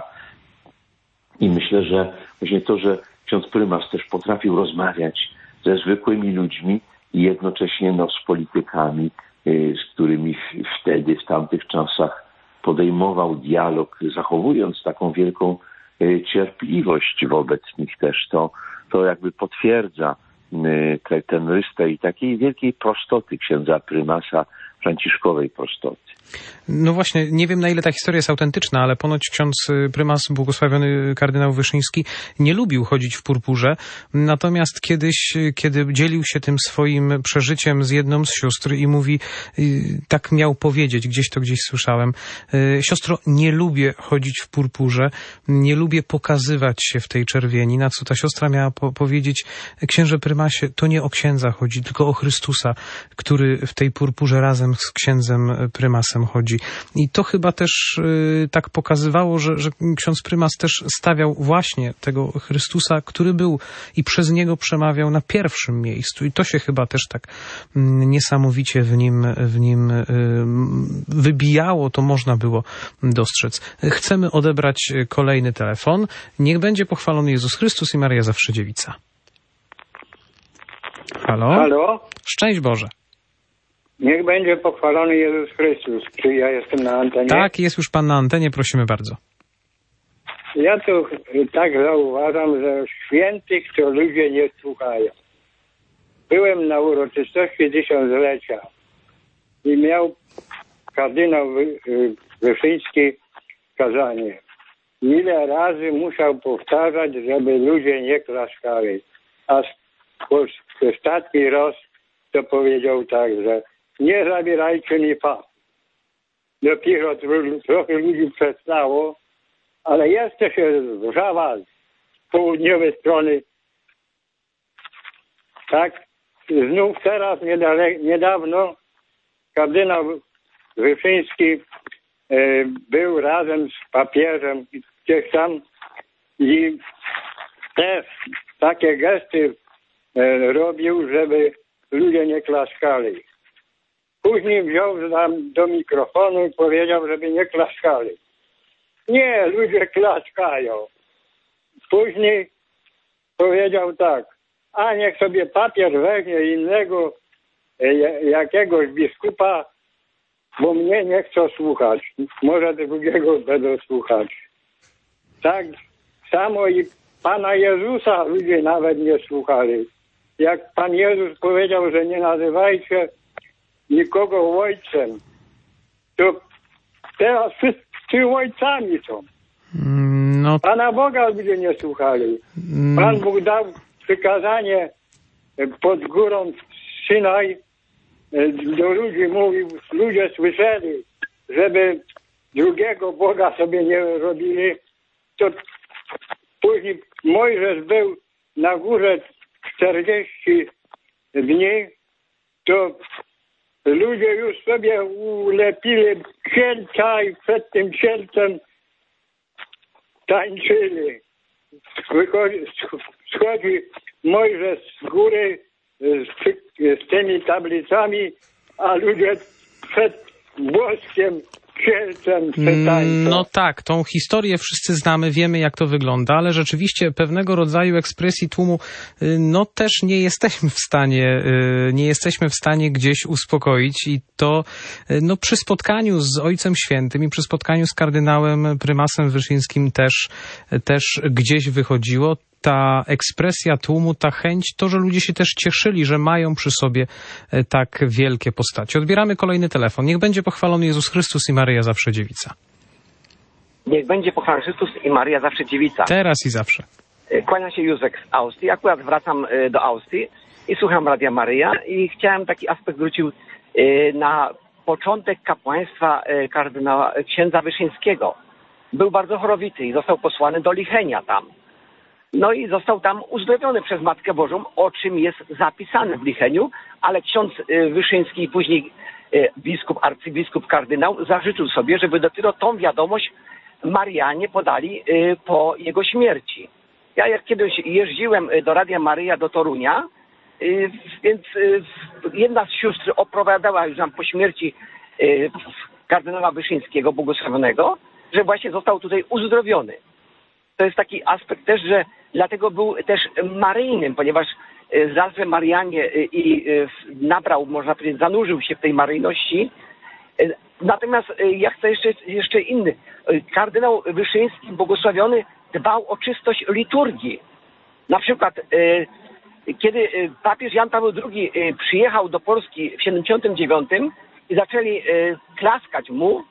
I myślę, że właśnie to, że ksiądz prymas też potrafił rozmawiać ze zwykłymi ludźmi i jednocześnie z politykami, z którymi wtedy, w tamtych czasach podejmował dialog, zachowując taką wielką cierpliwość wobec nich też. To jakby potwierdza ten rys tej takiej wielkiej prostoty księdza prymasa, franciszkowej prostoty. No właśnie, nie wiem na ile ta historia jest autentyczna, ale ponoć ksiądz prymas, błogosławiony kardynał Wyszyński, nie lubił chodzić w purpurze, natomiast kiedyś, kiedy dzielił się tym swoim przeżyciem z jedną z sióstr i mówi, tak miał powiedzieć, gdzieś słyszałem, siostro, nie lubię chodzić w purpurze, nie lubię pokazywać się w tej czerwieni, na co ta siostra miała powiedzieć, księże prymasie, to nie o księdza chodzi, tylko o Chrystusa, który w tej purpurze razem z księdzem prymasem chodzi. I to chyba też tak pokazywało, że ksiądz prymas też stawiał właśnie tego Chrystusa, który był i przez niego przemawiał na pierwszym miejscu. I to się chyba też tak niesamowicie w nim wybijało, to można było dostrzec. Chcemy odebrać kolejny telefon. Niech będzie pochwalony Jezus Chrystus i Maria zawsze dziewica. Halo? Halo? Szczęść Boże. Niech będzie pochwalony Jezus Chrystus. Czy ja jestem na antenie? Tak, jest już pan na antenie, prosimy bardzo. Ja tu tak zauważam, że świętych to ludzie nie słuchają. Byłem na uroczystości 1000-lecia i miał kardynał Wyszyński kazanie. Ile razy musiał powtarzać, żeby ludzie nie klaskali. A ostatni raz to powiedział tak, że nie zabierajcie mi pas. Dopiero trochę ludzi przestało, ale jeszcze się Wrzawa z południowej strony. Tak, znów teraz niedawno kardynał Wyszyński był razem z papieżem gdzieś tam i też takie gesty robił, żeby ludzie nie klaskali. Później wziął tam do mikrofonu i powiedział, żeby nie klaskali. Nie, ludzie klaskają. Później powiedział tak, a niech sobie papież weźmie innego jakiegoś biskupa, bo mnie nie chcą słuchać. Może drugiego będą słuchać. Tak samo i Pana Jezusa ludzie nawet nie słuchali. Jak Pan Jezus powiedział, że nie nazywajcie nikogo ojcem, to teraz wszyscy ojcami są. No. Pana Boga ludzie nie słuchali. Pan Bóg dał przykazanie pod górą Synaj, do ludzi mówił, ludzie słyszeli, żeby drugiego Boga sobie nie robili, to później Mojżesz był na górze 40 dni, to ludzie już sobie ulepili księcia i przed tym księcem tańczyli. Schodzi Mojżesz z góry z tymi tablicami, a ludzie przed boskiem księcem tańczą. No tak, tą historię wszyscy znamy, wiemy jak to wygląda, ale rzeczywiście pewnego rodzaju ekspresji tłumu no też nie jesteśmy w stanie gdzieś uspokoić i to no przy spotkaniu z Ojcem Świętym i przy spotkaniu z kardynałem prymasem Wyszyńskim też gdzieś wychodziło. Ta ekspresja tłumu, ta chęć, to, że ludzie się też cieszyli, że mają przy sobie tak wielkie postacie. Odbieramy kolejny telefon. Niech będzie pochwalony Jezus Chrystus i Maryja zawsze dziewica. Niech będzie pochwalony Chrystus i Maryja zawsze dziewica. Teraz i zawsze. Kłania się Józek z Austrii. Akurat wracam do Austrii i słucham Radia Maryja i chciałem taki aspekt zwrócił na początek kapłaństwa księdza Wyszyńskiego. Był bardzo chorowity i został posłany do Lichenia tam. No i został tam uzdrowiony przez Matkę Bożą, o czym jest zapisane w Licheniu, ale ksiądz Wyszyński i później arcybiskup, kardynał zażyczył sobie, żeby dopiero tą wiadomość Marianie podali po jego śmierci. Ja jak kiedyś jeździłem do Radia Maryja do Torunia, więc jedna z sióstr opowiadała już nam po śmierci kardynała Wyszyńskiego, błogosławionego, że właśnie został tutaj uzdrowiony. To jest taki aspekt też, że dlatego był też maryjnym, ponieważ zarazem Marianie i nabrał, można powiedzieć, zanurzył się w tej maryjności. Natomiast ja chcę jeszcze inny. Kardynał Wyszyński, błogosławiony, dbał o czystość liturgii. Na przykład, kiedy papież Jan Paweł II przyjechał do Polski w 79 i zaczęli klaskać mu,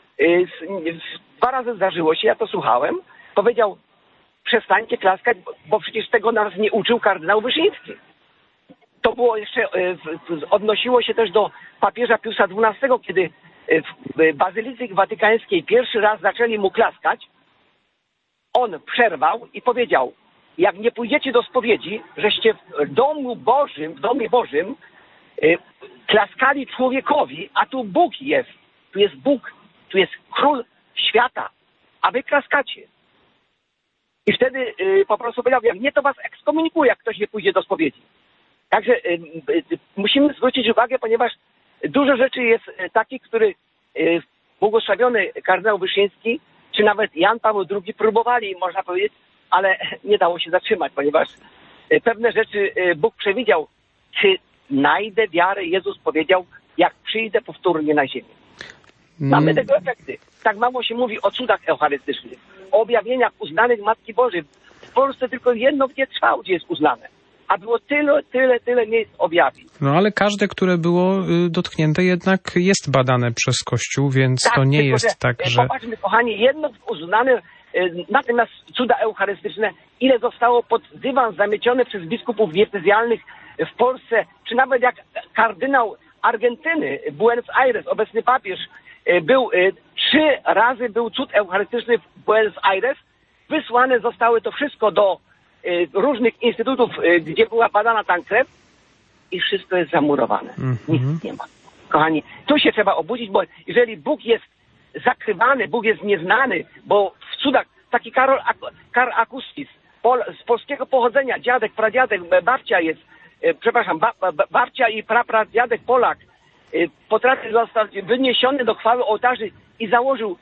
2 razy zdarzyło się, ja to słuchałem, powiedział, przestańcie klaskać, bo przecież tego nas nie uczył kardynał Wyszyński. To było jeszcze, odnosiło się też do papieża Piusa XII, kiedy w Bazylice Watykańskiej pierwszy raz zaczęli mu klaskać. On przerwał i powiedział, jak nie pójdziecie do spowiedzi, żeście w domu Bożym, klaskali człowiekowi, a tu Bóg jest. Tu jest Bóg. Tu jest król świata. A wy klaskacie. I wtedy po prostu powiedział, jak nie, to was ekskomunikuje, jak ktoś nie pójdzie do spowiedzi. Także musimy zwrócić uwagę, ponieważ dużo rzeczy jest takich, który błogosławiony kardynał Wyszyński, czy nawet Jan Paweł II próbowali, można powiedzieć, ale nie dało się zatrzymać, ponieważ pewne rzeczy Bóg przewidział. Czy najdę wiarę, Jezus powiedział, jak przyjdę powtórnie na ziemię. Mamy tego efekty. Tak mało się mówi o cudach eucharystycznych, o objawieniach uznanych Matki Bożej. W Polsce tylko jedno gdzie trwało, gdzie jest uznane. A było tyle miejsc objawień. No ale każde, które było dotknięte, jednak jest badane przez Kościół, więc tak, to nie tylko, jest tak, że... Popatrzmy, kochani, jedno uznane, natomiast cuda eucharystyczne, ile zostało pod dywan zamiecione przez biskupów diecezjalnych w Polsce, czy nawet jak kardynał Argentyny, Buenos Aires, obecny papież, był 3 razy był cud eucharystyczny w Buenos Aires, wysłane zostały to wszystko do różnych instytutów, gdzie była badana tam krew i wszystko jest zamurowane. Nic nie ma. Kochani, tu się trzeba obudzić, bo jeżeli Bóg jest zakrywany, Bóg jest nieznany, bo w cudach taki Karl Akustis, z polskiego pochodzenia, dziadek, pradziadek, babcia jest, babcia i prapradziadek Polak, potrafi zostać wyniesiony do chwały ołtarzy i założył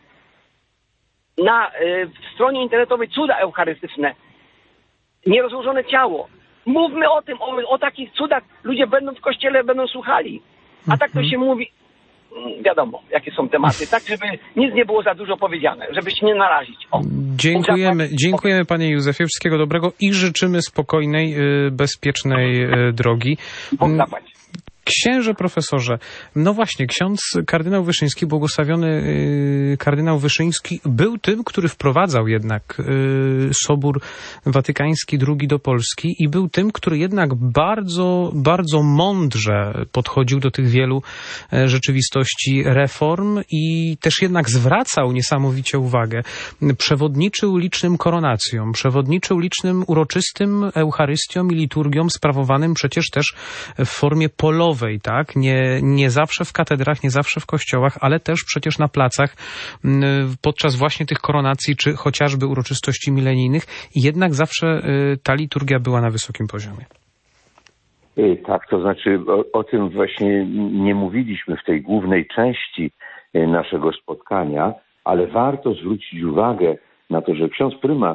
na stronie internetowej cuda eucharystyczne. Nierozłożone ciało. Mówmy o tym, o takich cudach. Ludzie będą w kościele, będą słuchali. A tak to się mówi, wiadomo, jakie są tematy. Tak, żeby nic nie było za dużo powiedziane, żeby się nie narazić. Dziękujemy panie Józefie. Wszystkiego dobrego i życzymy spokojnej, bezpiecznej drogi. Bóg zapłać. Księże profesorze, no właśnie, ksiądz kardynał Wyszyński, błogosławiony kardynał Wyszyński był tym, który wprowadzał jednak Sobór Watykański II do Polski i był tym, który jednak bardzo mądrze podchodził do tych wielu rzeczywistości reform i też jednak zwracał niesamowicie uwagę. Przewodniczył licznym koronacjom, przewodniczył licznym uroczystym Eucharystiom i liturgiom sprawowanym przecież też w formie polowej. Tak? Nie zawsze w katedrach, nie zawsze w kościołach, ale też przecież na placach podczas właśnie tych koronacji, czy chociażby uroczystości milenijnych. I jednak zawsze ta liturgia była na wysokim poziomie. Tak, to znaczy o tym właśnie nie mówiliśmy w tej głównej części naszego spotkania, ale warto zwrócić uwagę na to, że ksiądz prymas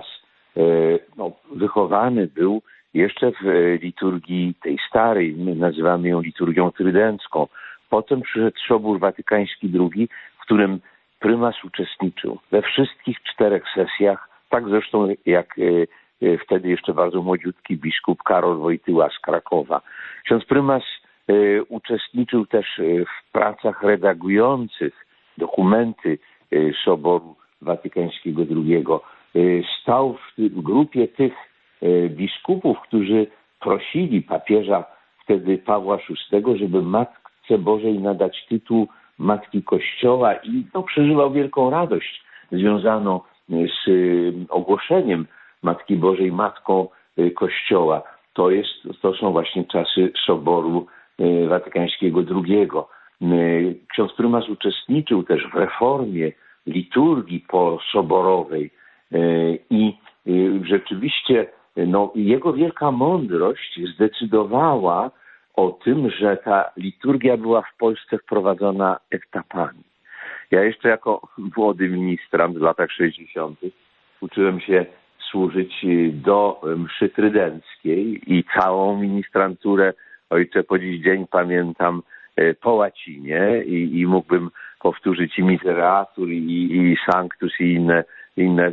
wychowany był jeszcze w liturgii tej starej, my nazywamy ją liturgią trydencką. Potem przyszedł Sobór Watykański II, w którym prymas uczestniczył we wszystkich 4 sesjach, tak zresztą jak wtedy jeszcze bardzo młodziutki biskup Karol Wojtyła z Krakowa. Ksiądz prymas uczestniczył też w pracach redagujących dokumenty Soboru Watykańskiego II. Stał w grupie tych biskupów, którzy prosili papieża wtedy Pawła VI, żeby Matce Bożej nadać tytuł Matki Kościoła i przeżywał wielką radość związaną z ogłoszeniem Matki Bożej Matką Kościoła. To są właśnie czasy Soboru Watykańskiego II. Ksiądz prymas uczestniczył też w reformie liturgii posoborowej i rzeczywiście jego wielka mądrość zdecydowała o tym, że ta liturgia była w Polsce wprowadzona etapami. Ja jeszcze jako młody ministrant w latach 60. uczyłem się służyć do mszy trydenckiej i całą ministranturę, ojcze, po dziś dzień pamiętam po łacinie i mógłbym powtórzyć i Misereatur, i Sanctus, i inne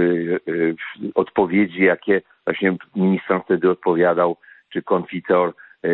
odpowiedzi, jakie właśnie ministrant wtedy odpowiadał, czy konfiteor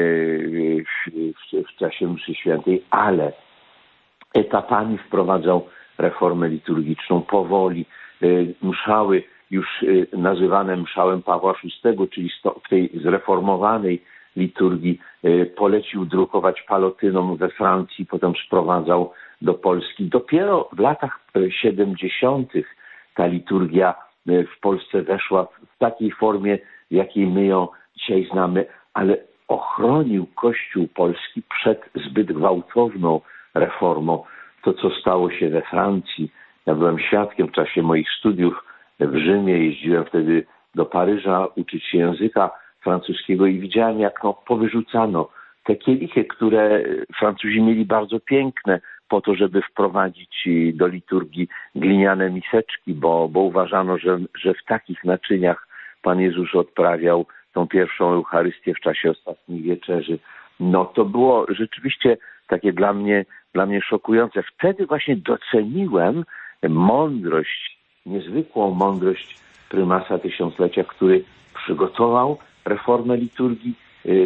w czasie mszy świętej, ale etapami wprowadzał reformę liturgiczną powoli. Mszały już nazywane mszałem Pawła VI, czyli w tej zreformowanej liturgii polecił drukować palotynom we Francji, potem sprowadzał do Polski. Dopiero w latach 70. ta liturgia w Polsce weszła w takiej formie, w jakiej my ją dzisiaj znamy, ale ochronił Kościół polski przed zbyt gwałtowną reformą. To, co stało się we Francji. Ja byłem świadkiem w czasie moich studiów w Rzymie, jeździłem wtedy do Paryża uczyć się języka francuskiego i widziałem, jak powyrzucano te kielichy, które Francuzi mieli bardzo piękne po to, żeby wprowadzić do liturgii gliniane miseczki, bo uważano, że w takich naczyniach Pan Jezus odprawiał tą pierwszą Eucharystię w czasie ostatniej wieczerzy. No to było rzeczywiście takie dla mnie szokujące. Wtedy właśnie doceniłem mądrość, niezwykłą mądrość prymasa tysiąclecia, który przygotował reformę liturgii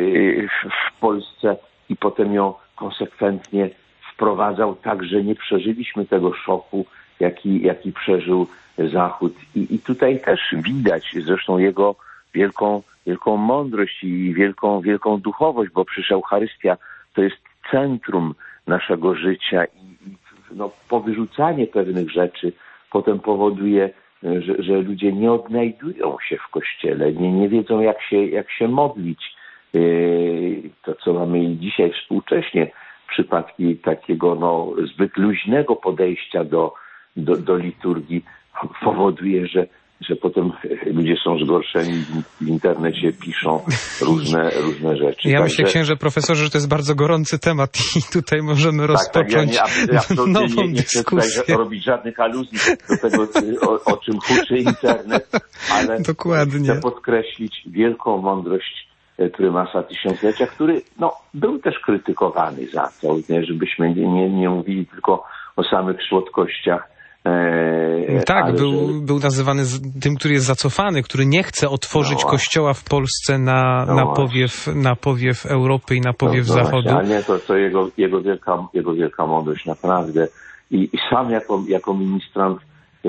w Polsce i potem ją konsekwentnie wprowadzał tak, że nie przeżyliśmy tego szoku, jaki przeżył Zachód. I tutaj też widać zresztą jego wielką mądrość i wielką duchowość, bo przecież Eucharystia to jest centrum naszego życia i powyrzucanie pewnych rzeczy potem powoduje, że ludzie nie odnajdują się w Kościele, nie wiedzą jak się modlić. To, co mamy dzisiaj współcześnie, przypadki takiego zbyt luźnego podejścia do liturgii powoduje, że potem ludzie są zgorszeni, w internecie piszą różne rzeczy. Ja myślę, księże profesorze, że to jest bardzo gorący temat i tutaj możemy rozpocząć nową nie chcę tutaj robić żadnych aluzji do tego, o czym huczy internet, ale dokładnie. Chcę podkreślić wielką mądrość prymasa tysiąclecia, który był też krytykowany za to, żebyśmy nie mówili tylko o samych słodkościach. Tak, był nazywany tym, który jest zacofany, który nie chce otworzyć kościoła w Polsce na powiew Europy i na powiew Zachodu. Ale nie, to jego wielka mądrość, naprawdę. I sam jako ministrant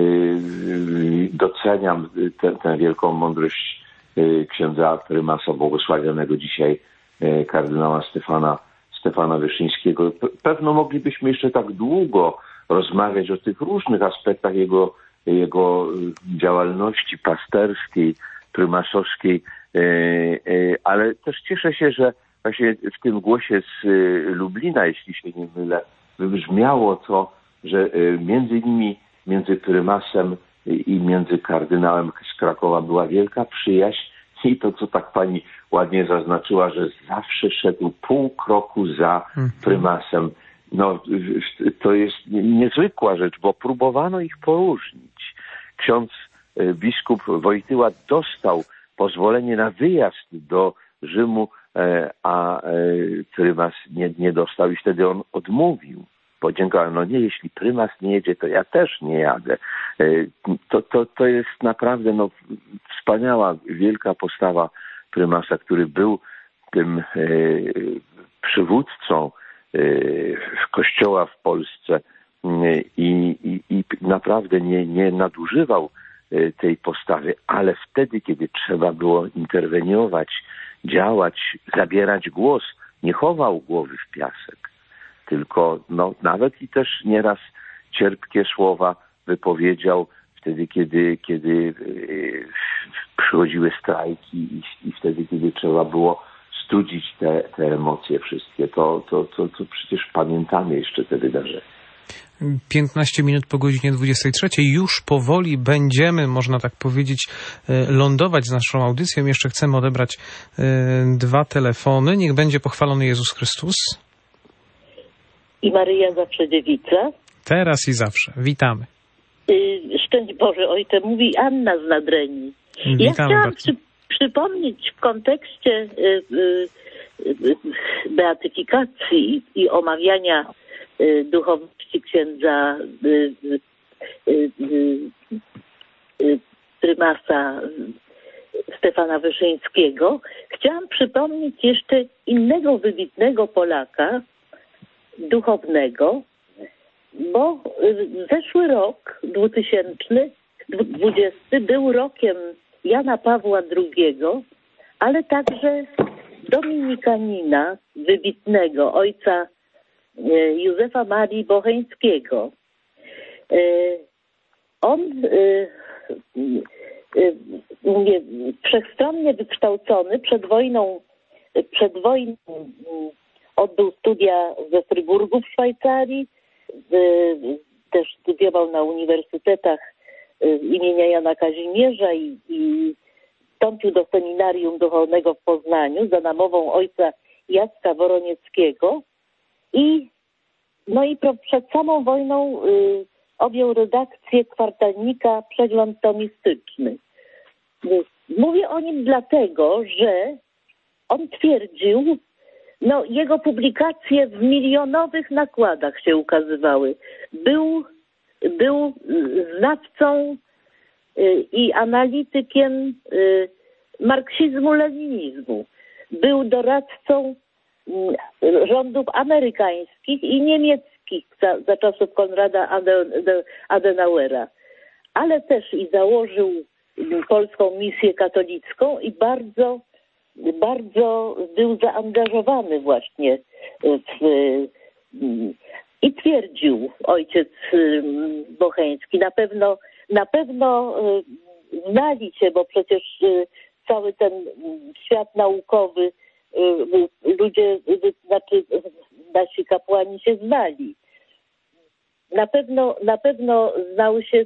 doceniam tę wielką mądrość księdza prymasa błogosławionego dzisiaj kardynała Stefana Wyszyńskiego. Pewno moglibyśmy jeszcze tak długo rozmawiać o tych różnych aspektach jego działalności pasterskiej, prymasowskiej, ale też cieszę się, że właśnie w tym głosie z Lublina, jeśli się nie mylę, wybrzmiało to, że między prymasem i między kardynałem z Krakowa była wielka przyjaźń i to, co tak pani ładnie zaznaczyła, że zawsze szedł pół kroku za prymasem. To jest niezwykła rzecz, bo próbowano ich poróżnić. Ksiądz biskup Wojtyła dostał pozwolenie na wyjazd do Rzymu, a prymas nie dostał i wtedy on odmówił. Podziękował, jeśli prymas nie jedzie, to ja też nie jadę. To jest naprawdę wspaniała, wielka postawa prymasa, który był tym przywódcą Kościoła w Polsce i naprawdę nie nadużywał tej postawy, ale wtedy, kiedy trzeba było interweniować, działać, zabierać głos, nie chował głowy w piasek, tylko nawet i też nieraz cierpkie słowa wypowiedział wtedy, kiedy przychodziły strajki i wtedy, kiedy trzeba było studzić te emocje wszystkie. To przecież pamiętamy jeszcze te wydarzenia. 15 minut po godzinie 23. Już powoli będziemy, można tak powiedzieć, lądować z naszą audycją. Jeszcze chcemy odebrać 2 telefony. Niech będzie pochwalony Jezus Chrystus. I Maryja zawsze dziewica. Teraz i zawsze. Witamy. Szczęść Boże, Ojcze, mówi Anna z Nadrenii. Ja chciałam przypomnieć w kontekście beatyfikacji i omawiania duchowości księdza prymasa Stefana Wyszyńskiego. Chciałam przypomnieć jeszcze innego wybitnego Polaka duchownego, bo zeszły rok 2020 był rokiem Jana Pawła II, ale także dominikanina wybitnego, ojca Józefa Marii Bocheńskiego. On wszechstronnie wykształcony, przed wojną przed wojną odbył studia we Fryburgu w Szwajcarii, też studiował na uniwersytetach imienia Jana Kazimierza i wstąpił do seminarium duchownego w Poznaniu za namową ojca Jacka Woronieckiego i przed samą wojną objął redakcję kwartalnika Przegląd Tomistyczny. Mówię o nim dlatego, że on twierdził, jego publikacje w milionowych nakładach się ukazywały. Był znawcą i analitykiem marksizmu-leninizmu. Był doradcą rządów amerykańskich i niemieckich za czasów Konrada Adenauera, ale też i założył polską misję katolicką i bardzo, bardzo był zaangażowany właśnie i twierdził ojciec Bocheński, na pewno znali się, bo przecież cały ten świat naukowy, nasi kapłani się znali. Na pewno znał się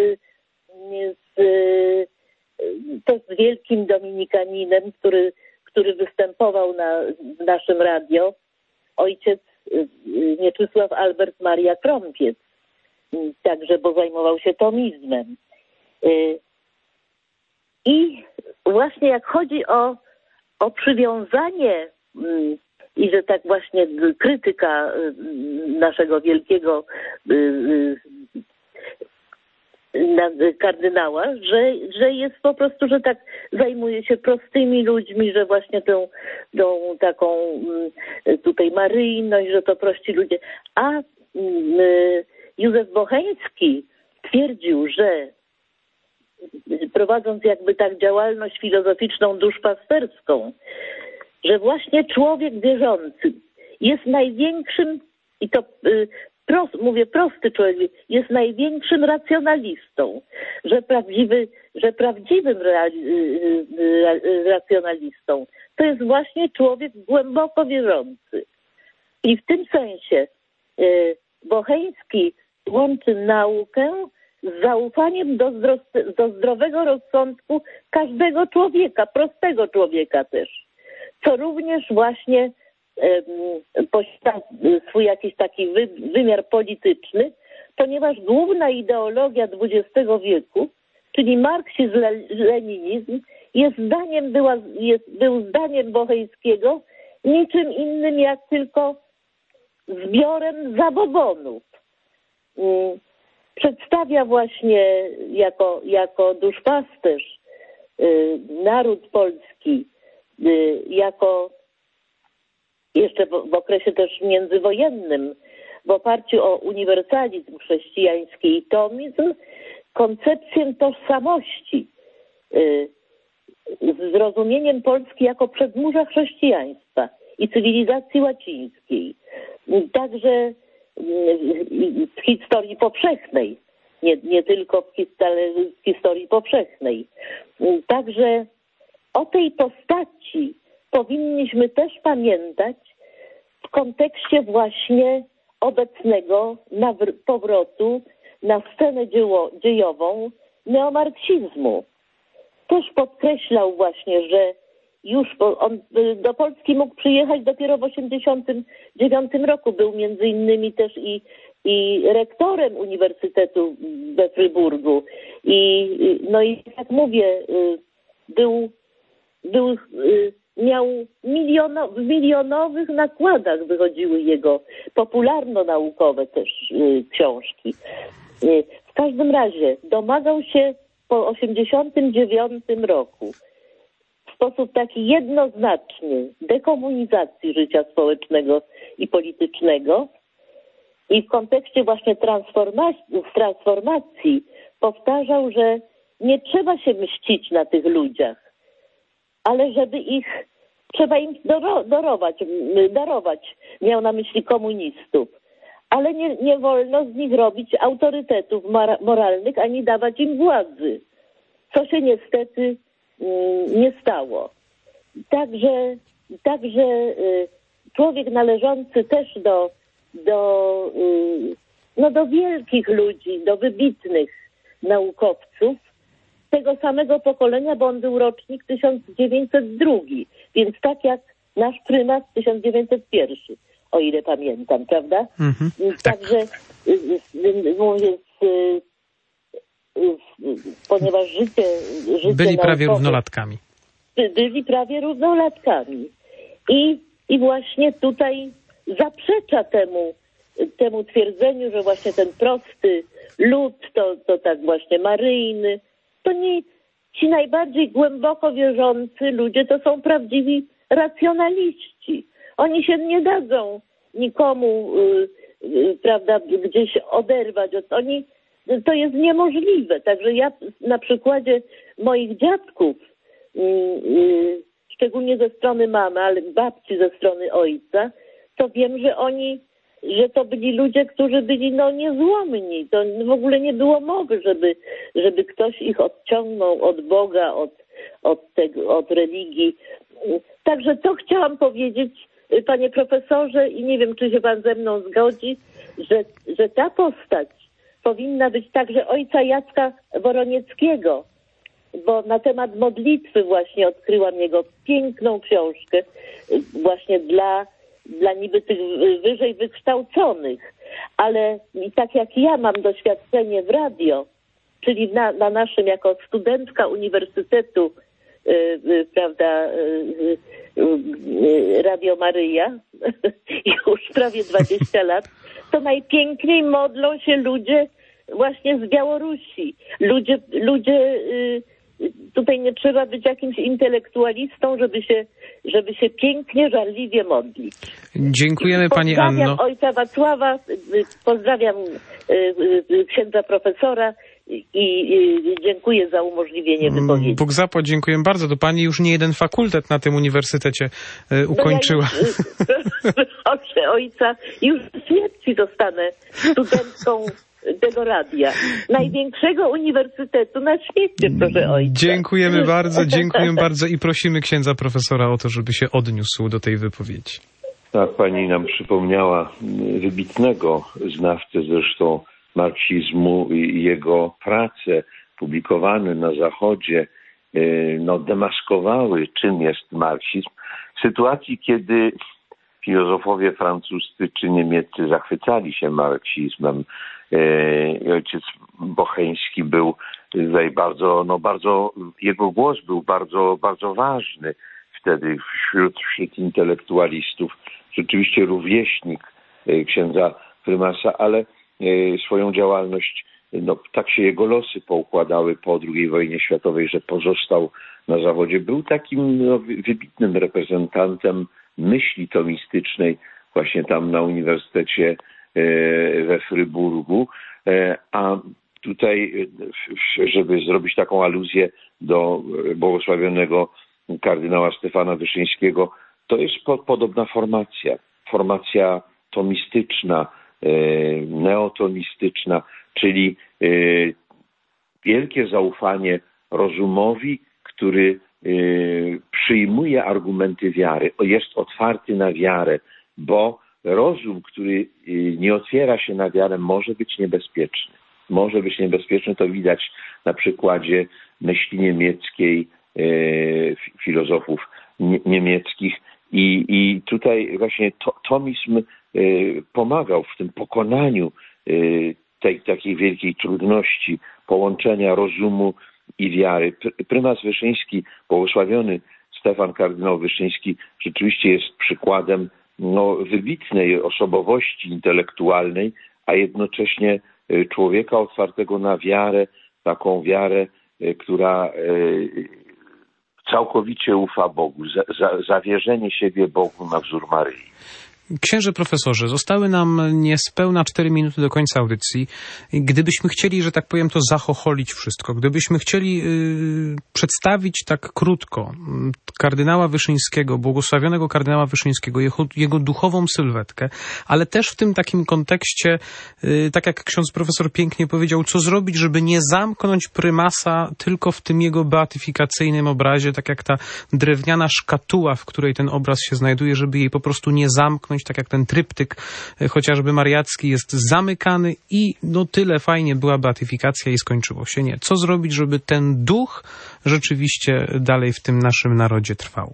z wielkim dominikaninem, który występował w naszym radio, ojciec Mieczysław Albert Maria Krąpiec, także, bo zajmował się tomizmem. I właśnie jak chodzi o przywiązanie i że tak właśnie krytyka naszego wielkiego kardynała, że jest po prostu, że tak zajmuje się prostymi ludźmi, że właśnie tą taką tutaj maryjność, że to prości ludzie. A Józef Bocheński twierdził, że prowadząc jakby tak działalność filozoficzną duszpasterską, że właśnie człowiek wierzący jest największym, i to mówię prosty człowiek, jest największym racjonalistą, że prawdziwym racjonalistą to jest właśnie człowiek głęboko wierzący. I w tym sensie Bocheński łączy naukę z zaufaniem do zdrowego rozsądku każdego człowieka, prostego człowieka też, co również właśnie posiada swój jakiś taki wymiar polityczny, ponieważ główna ideologia XX wieku, czyli marksizm, leninizm, był zdaniem Bocheńskiego niczym innym jak tylko zbiorem zabobonów. Przedstawia właśnie jako duszpasterz naród polski, jako jeszcze w okresie też międzywojennym, w oparciu o uniwersalizm chrześcijański i tomizm, koncepcję tożsamości, z zrozumieniem Polski jako przedmurza chrześcijaństwa i cywilizacji łacińskiej. Także w historii powszechnej, nie tylko ale w historii powszechnej. Także o tej postaci powinniśmy też pamiętać w kontekście właśnie obecnego powrotu na scenę dziejową neomarksizmu. Też podkreślał właśnie, że już on do Polski mógł przyjechać dopiero w 1989 roku. Był między innymi też i rektorem Uniwersytetu we Fryburgu. I jak mówię, miał w milionowych nakładach wychodziły jego popularno-naukowe też książki. W każdym razie domagał się po 1989 roku w sposób taki jednoznaczny dekomunizacji życia społecznego i politycznego i w kontekście właśnie transformacji powtarzał, że nie trzeba się mścić na tych ludziach, ale trzeba im darować, miał na myśli komunistów, ale nie wolno z nich robić autorytetów moralnych, ani dawać im władzy, co się niestety nie stało. Także także człowiek należący też do wielkich ludzi, do wybitnych naukowców tego samego pokolenia, bo on był rocznik 1902, więc tak jak nasz prymas 1901, o ile pamiętam, prawda? Także mówię, ponieważ życie byli prawie równolatkami. Byli prawie równolatkami. I właśnie tutaj zaprzecza temu twierdzeniu, że właśnie ten prosty lud to tak właśnie maryjny. To nie ci najbardziej głęboko wierzący ludzie to są prawdziwi racjonaliści. Oni się nie dadzą nikomu, prawda, gdzieś oderwać od to jest niemożliwe. Także ja na przykładzie moich dziadków, szczególnie ze strony mamy, ale babci ze strony ojca, to wiem, że to byli ludzie, którzy byli niezłomni. To w ogóle nie było mowy, żeby ktoś ich odciągnął od Boga, od religii. Także to chciałam powiedzieć, panie profesorze, i nie wiem, czy się pan ze mną zgodzi, że ta postać powinna być także ojca Jacka Woronieckiego, bo na temat modlitwy właśnie odkryłam jego piękną książkę właśnie dla niby tych wyżej wykształconych, ale i tak jak ja mam doświadczenie w radio, czyli na naszym jako studentka Uniwersytetu, prawda, Radio Maryja, już prawie 20 lat, to najpiękniej modlą się ludzie właśnie z Białorusi. Ludzie tutaj nie trzeba być jakimś intelektualistą, żeby się pięknie, żarliwie modlić. Dziękujemy pani Anno. Pozdrawiam ojca Wacława, pozdrawiam księdza profesora i dziękuję za umożliwienie wypowiedzi. Bóg zapłać, dziękuję bardzo. To pani już nie jeden fakultet na tym uniwersytecie ukończyła. Proszę ojca, już w śmierci zostanę studentką tego radia. Największego uniwersytetu na świecie, proszę ojca. Dziękujemy bardzo i prosimy księdza profesora o to, żeby się odniósł do tej wypowiedzi. Tak, pani nam przypomniała wybitnego znawcę zresztą marksizmu i jego prace publikowane na Zachodzie demaskowały, czym jest marksizm. W sytuacji, kiedy filozofowie francuscy czy niemieccy zachwycali się marksizmem, ojciec Bocheński był tutaj bardzo, jego głos był bardzo, bardzo ważny wtedy wśród intelektualistów. Rzeczywiście rówieśnik księdza prymasa, ale swoją działalność, tak się jego losy poukładały po II wojnie światowej, że pozostał na Zachodzie. Był takim wybitnym reprezentantem myśli tomistycznej właśnie tam na Uniwersytecie we Fryburgu, a tutaj, żeby zrobić taką aluzję do błogosławionego kardynała Stefana Wyszyńskiego, to jest podobna formacja tomistyczna, neotomistyczna, czyli wielkie zaufanie rozumowi, który przyjmuje argumenty wiary, jest otwarty na wiarę, bo rozum, który nie otwiera się na wiarę, może być niebezpieczny. Może być niebezpieczny, to widać na przykładzie myśli niemieckiej, filozofów niemieckich i tutaj właśnie tomizm pomagał w tym pokonaniu tej takiej wielkiej trudności połączenia rozumu i wiary. Prymas Wyszyński, błogosławiony Stefan kardynał Wyszyński, rzeczywiście jest przykładem wybitnej osobowości intelektualnej, a jednocześnie człowieka otwartego na wiarę, taką wiarę, która całkowicie ufa Bogu, zawierzenie siebie Bogu na wzór Maryi. Księże profesorze, zostały nam niespełna 4 minuty do końca audycji. Gdybyśmy chcieli, że tak powiem, to zachocholić wszystko, gdybyśmy chcieli przedstawić tak krótko kardynała Wyszyńskiego, błogosławionego kardynała Wyszyńskiego, jego duchową sylwetkę, ale też w tym takim kontekście, tak jak ksiądz profesor pięknie powiedział, co zrobić, żeby nie zamknąć prymasa tylko w tym jego beatyfikacyjnym obrazie, tak jak ta drewniana szkatuła, w której ten obraz się znajduje, żeby jej po prostu nie zamknąć, tak jak ten tryptyk chociażby mariacki jest zamykany i no tyle fajnie była beatyfikacja i skończyło się. Nie. Co zrobić, żeby ten duch rzeczywiście dalej w tym naszym narodzie trwał?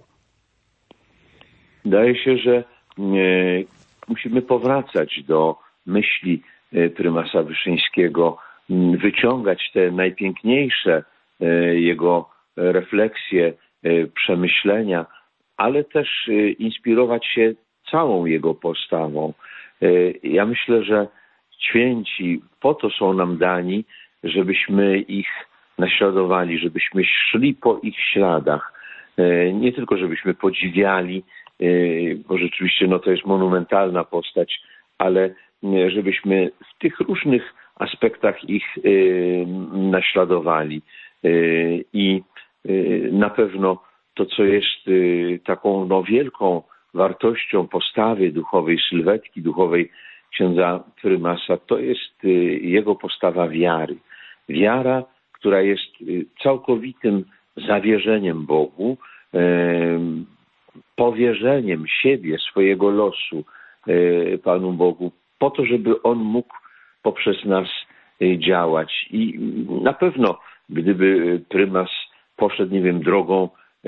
Wydaje się, że musimy powracać do myśli prymasa Wyszyńskiego, wyciągać te najpiękniejsze jego refleksje, przemyślenia, ale też inspirować się całą jego postawą. Ja myślę, że święci po to są nam dani, żebyśmy ich naśladowali, żebyśmy szli po ich śladach. Nie tylko żebyśmy podziwiali, bo rzeczywiście no, to jest monumentalna postać, ale żebyśmy w tych różnych aspektach ich naśladowali. I na pewno to, co jest taką no, wielką wartością postawy duchowej, sylwetki duchowej księdza prymasa, to jest jego postawa wiary. Wiara, która jest całkowitym zawierzeniem Bogu, powierzeniem siebie, swojego losu Panu Bogu, po to, żeby On mógł poprzez nas działać. I na pewno, gdyby prymas poszedł, nie wiem, drogą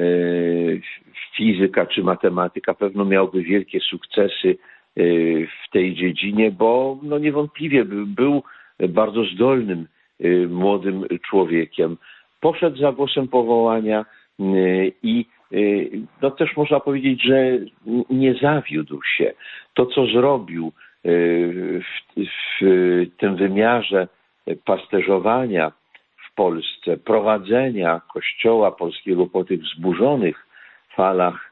fizyka czy matematyka, pewno miałby wielkie sukcesy w tej dziedzinie, bo no niewątpliwie był bardzo zdolnym młodym człowiekiem. Poszedł za głosem powołania i no też można powiedzieć, że nie zawiódł się. To, co zrobił w tym wymiarze pasterzowania w Polsce, prowadzenia Kościoła polskiego po tych wzburzonych falach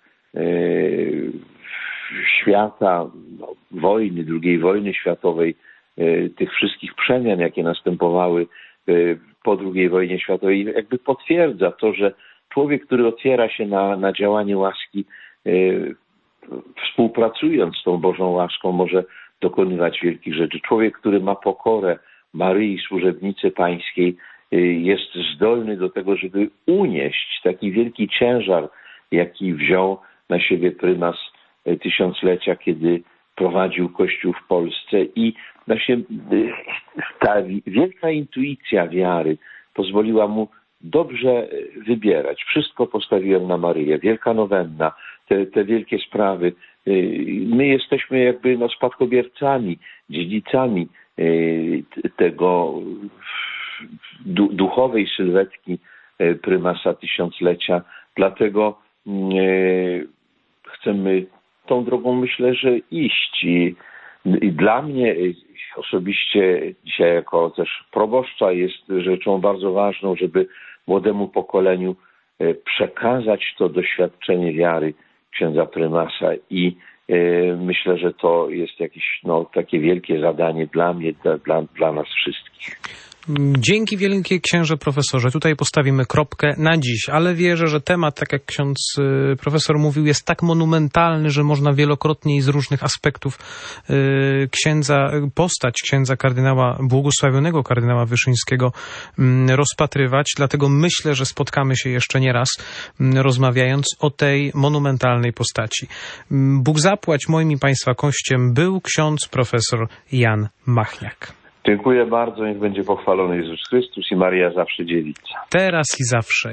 świata, no, wojny, II wojny światowej, tych wszystkich przemian, jakie następowały po II wojnie światowej, jakby potwierdza to, że człowiek, który otwiera się na działanie łaski, współpracując z tą Bożą łaską, może dokonywać wielkich rzeczy. Człowiek, który ma pokorę Maryi, służebnicy pańskiej, jest zdolny do tego, żeby unieść taki wielki ciężar, jaki wziął na siebie prymas tysiąclecia, kiedy prowadził Kościół w Polsce. I właśnie ta wielka intuicja wiary pozwoliła mu dobrze wybierać. Wszystko postawiłem na Maryję. Wielka nowenna, te wielkie sprawy. My jesteśmy jakby no, spadkobiercami, dziedzicami tego duchowej sylwetki prymasa tysiąclecia. Dlatego chcemy tą drogą, myślę, że iść. I dla mnie osobiście dzisiaj jako też proboszcza jest rzeczą bardzo ważną, żeby młodemu pokoleniu przekazać to doświadczenie wiary księdza prymasa i myślę, że to jest jakieś no, takie wielkie zadanie dla mnie, dla nas wszystkich. Dzięki wielkie, księże profesorze. Tutaj postawimy kropkę na dziś, ale wierzę, że temat, tak jak ksiądz profesor mówił, jest tak monumentalny, że można wielokrotnie i z różnych aspektów postać księdza kardynała, błogosławionego kardynała Wyszyńskiego rozpatrywać. Dlatego myślę, że spotkamy się jeszcze nie raz, rozmawiając o tej monumentalnej postaci. Bóg zapłać, moim i Państwa gościem był ksiądz profesor Jan Machniak. Dziękuję bardzo, niech będzie pochwalony Jezus Chrystus i Maria zawsze dziewica. Teraz i zawsze.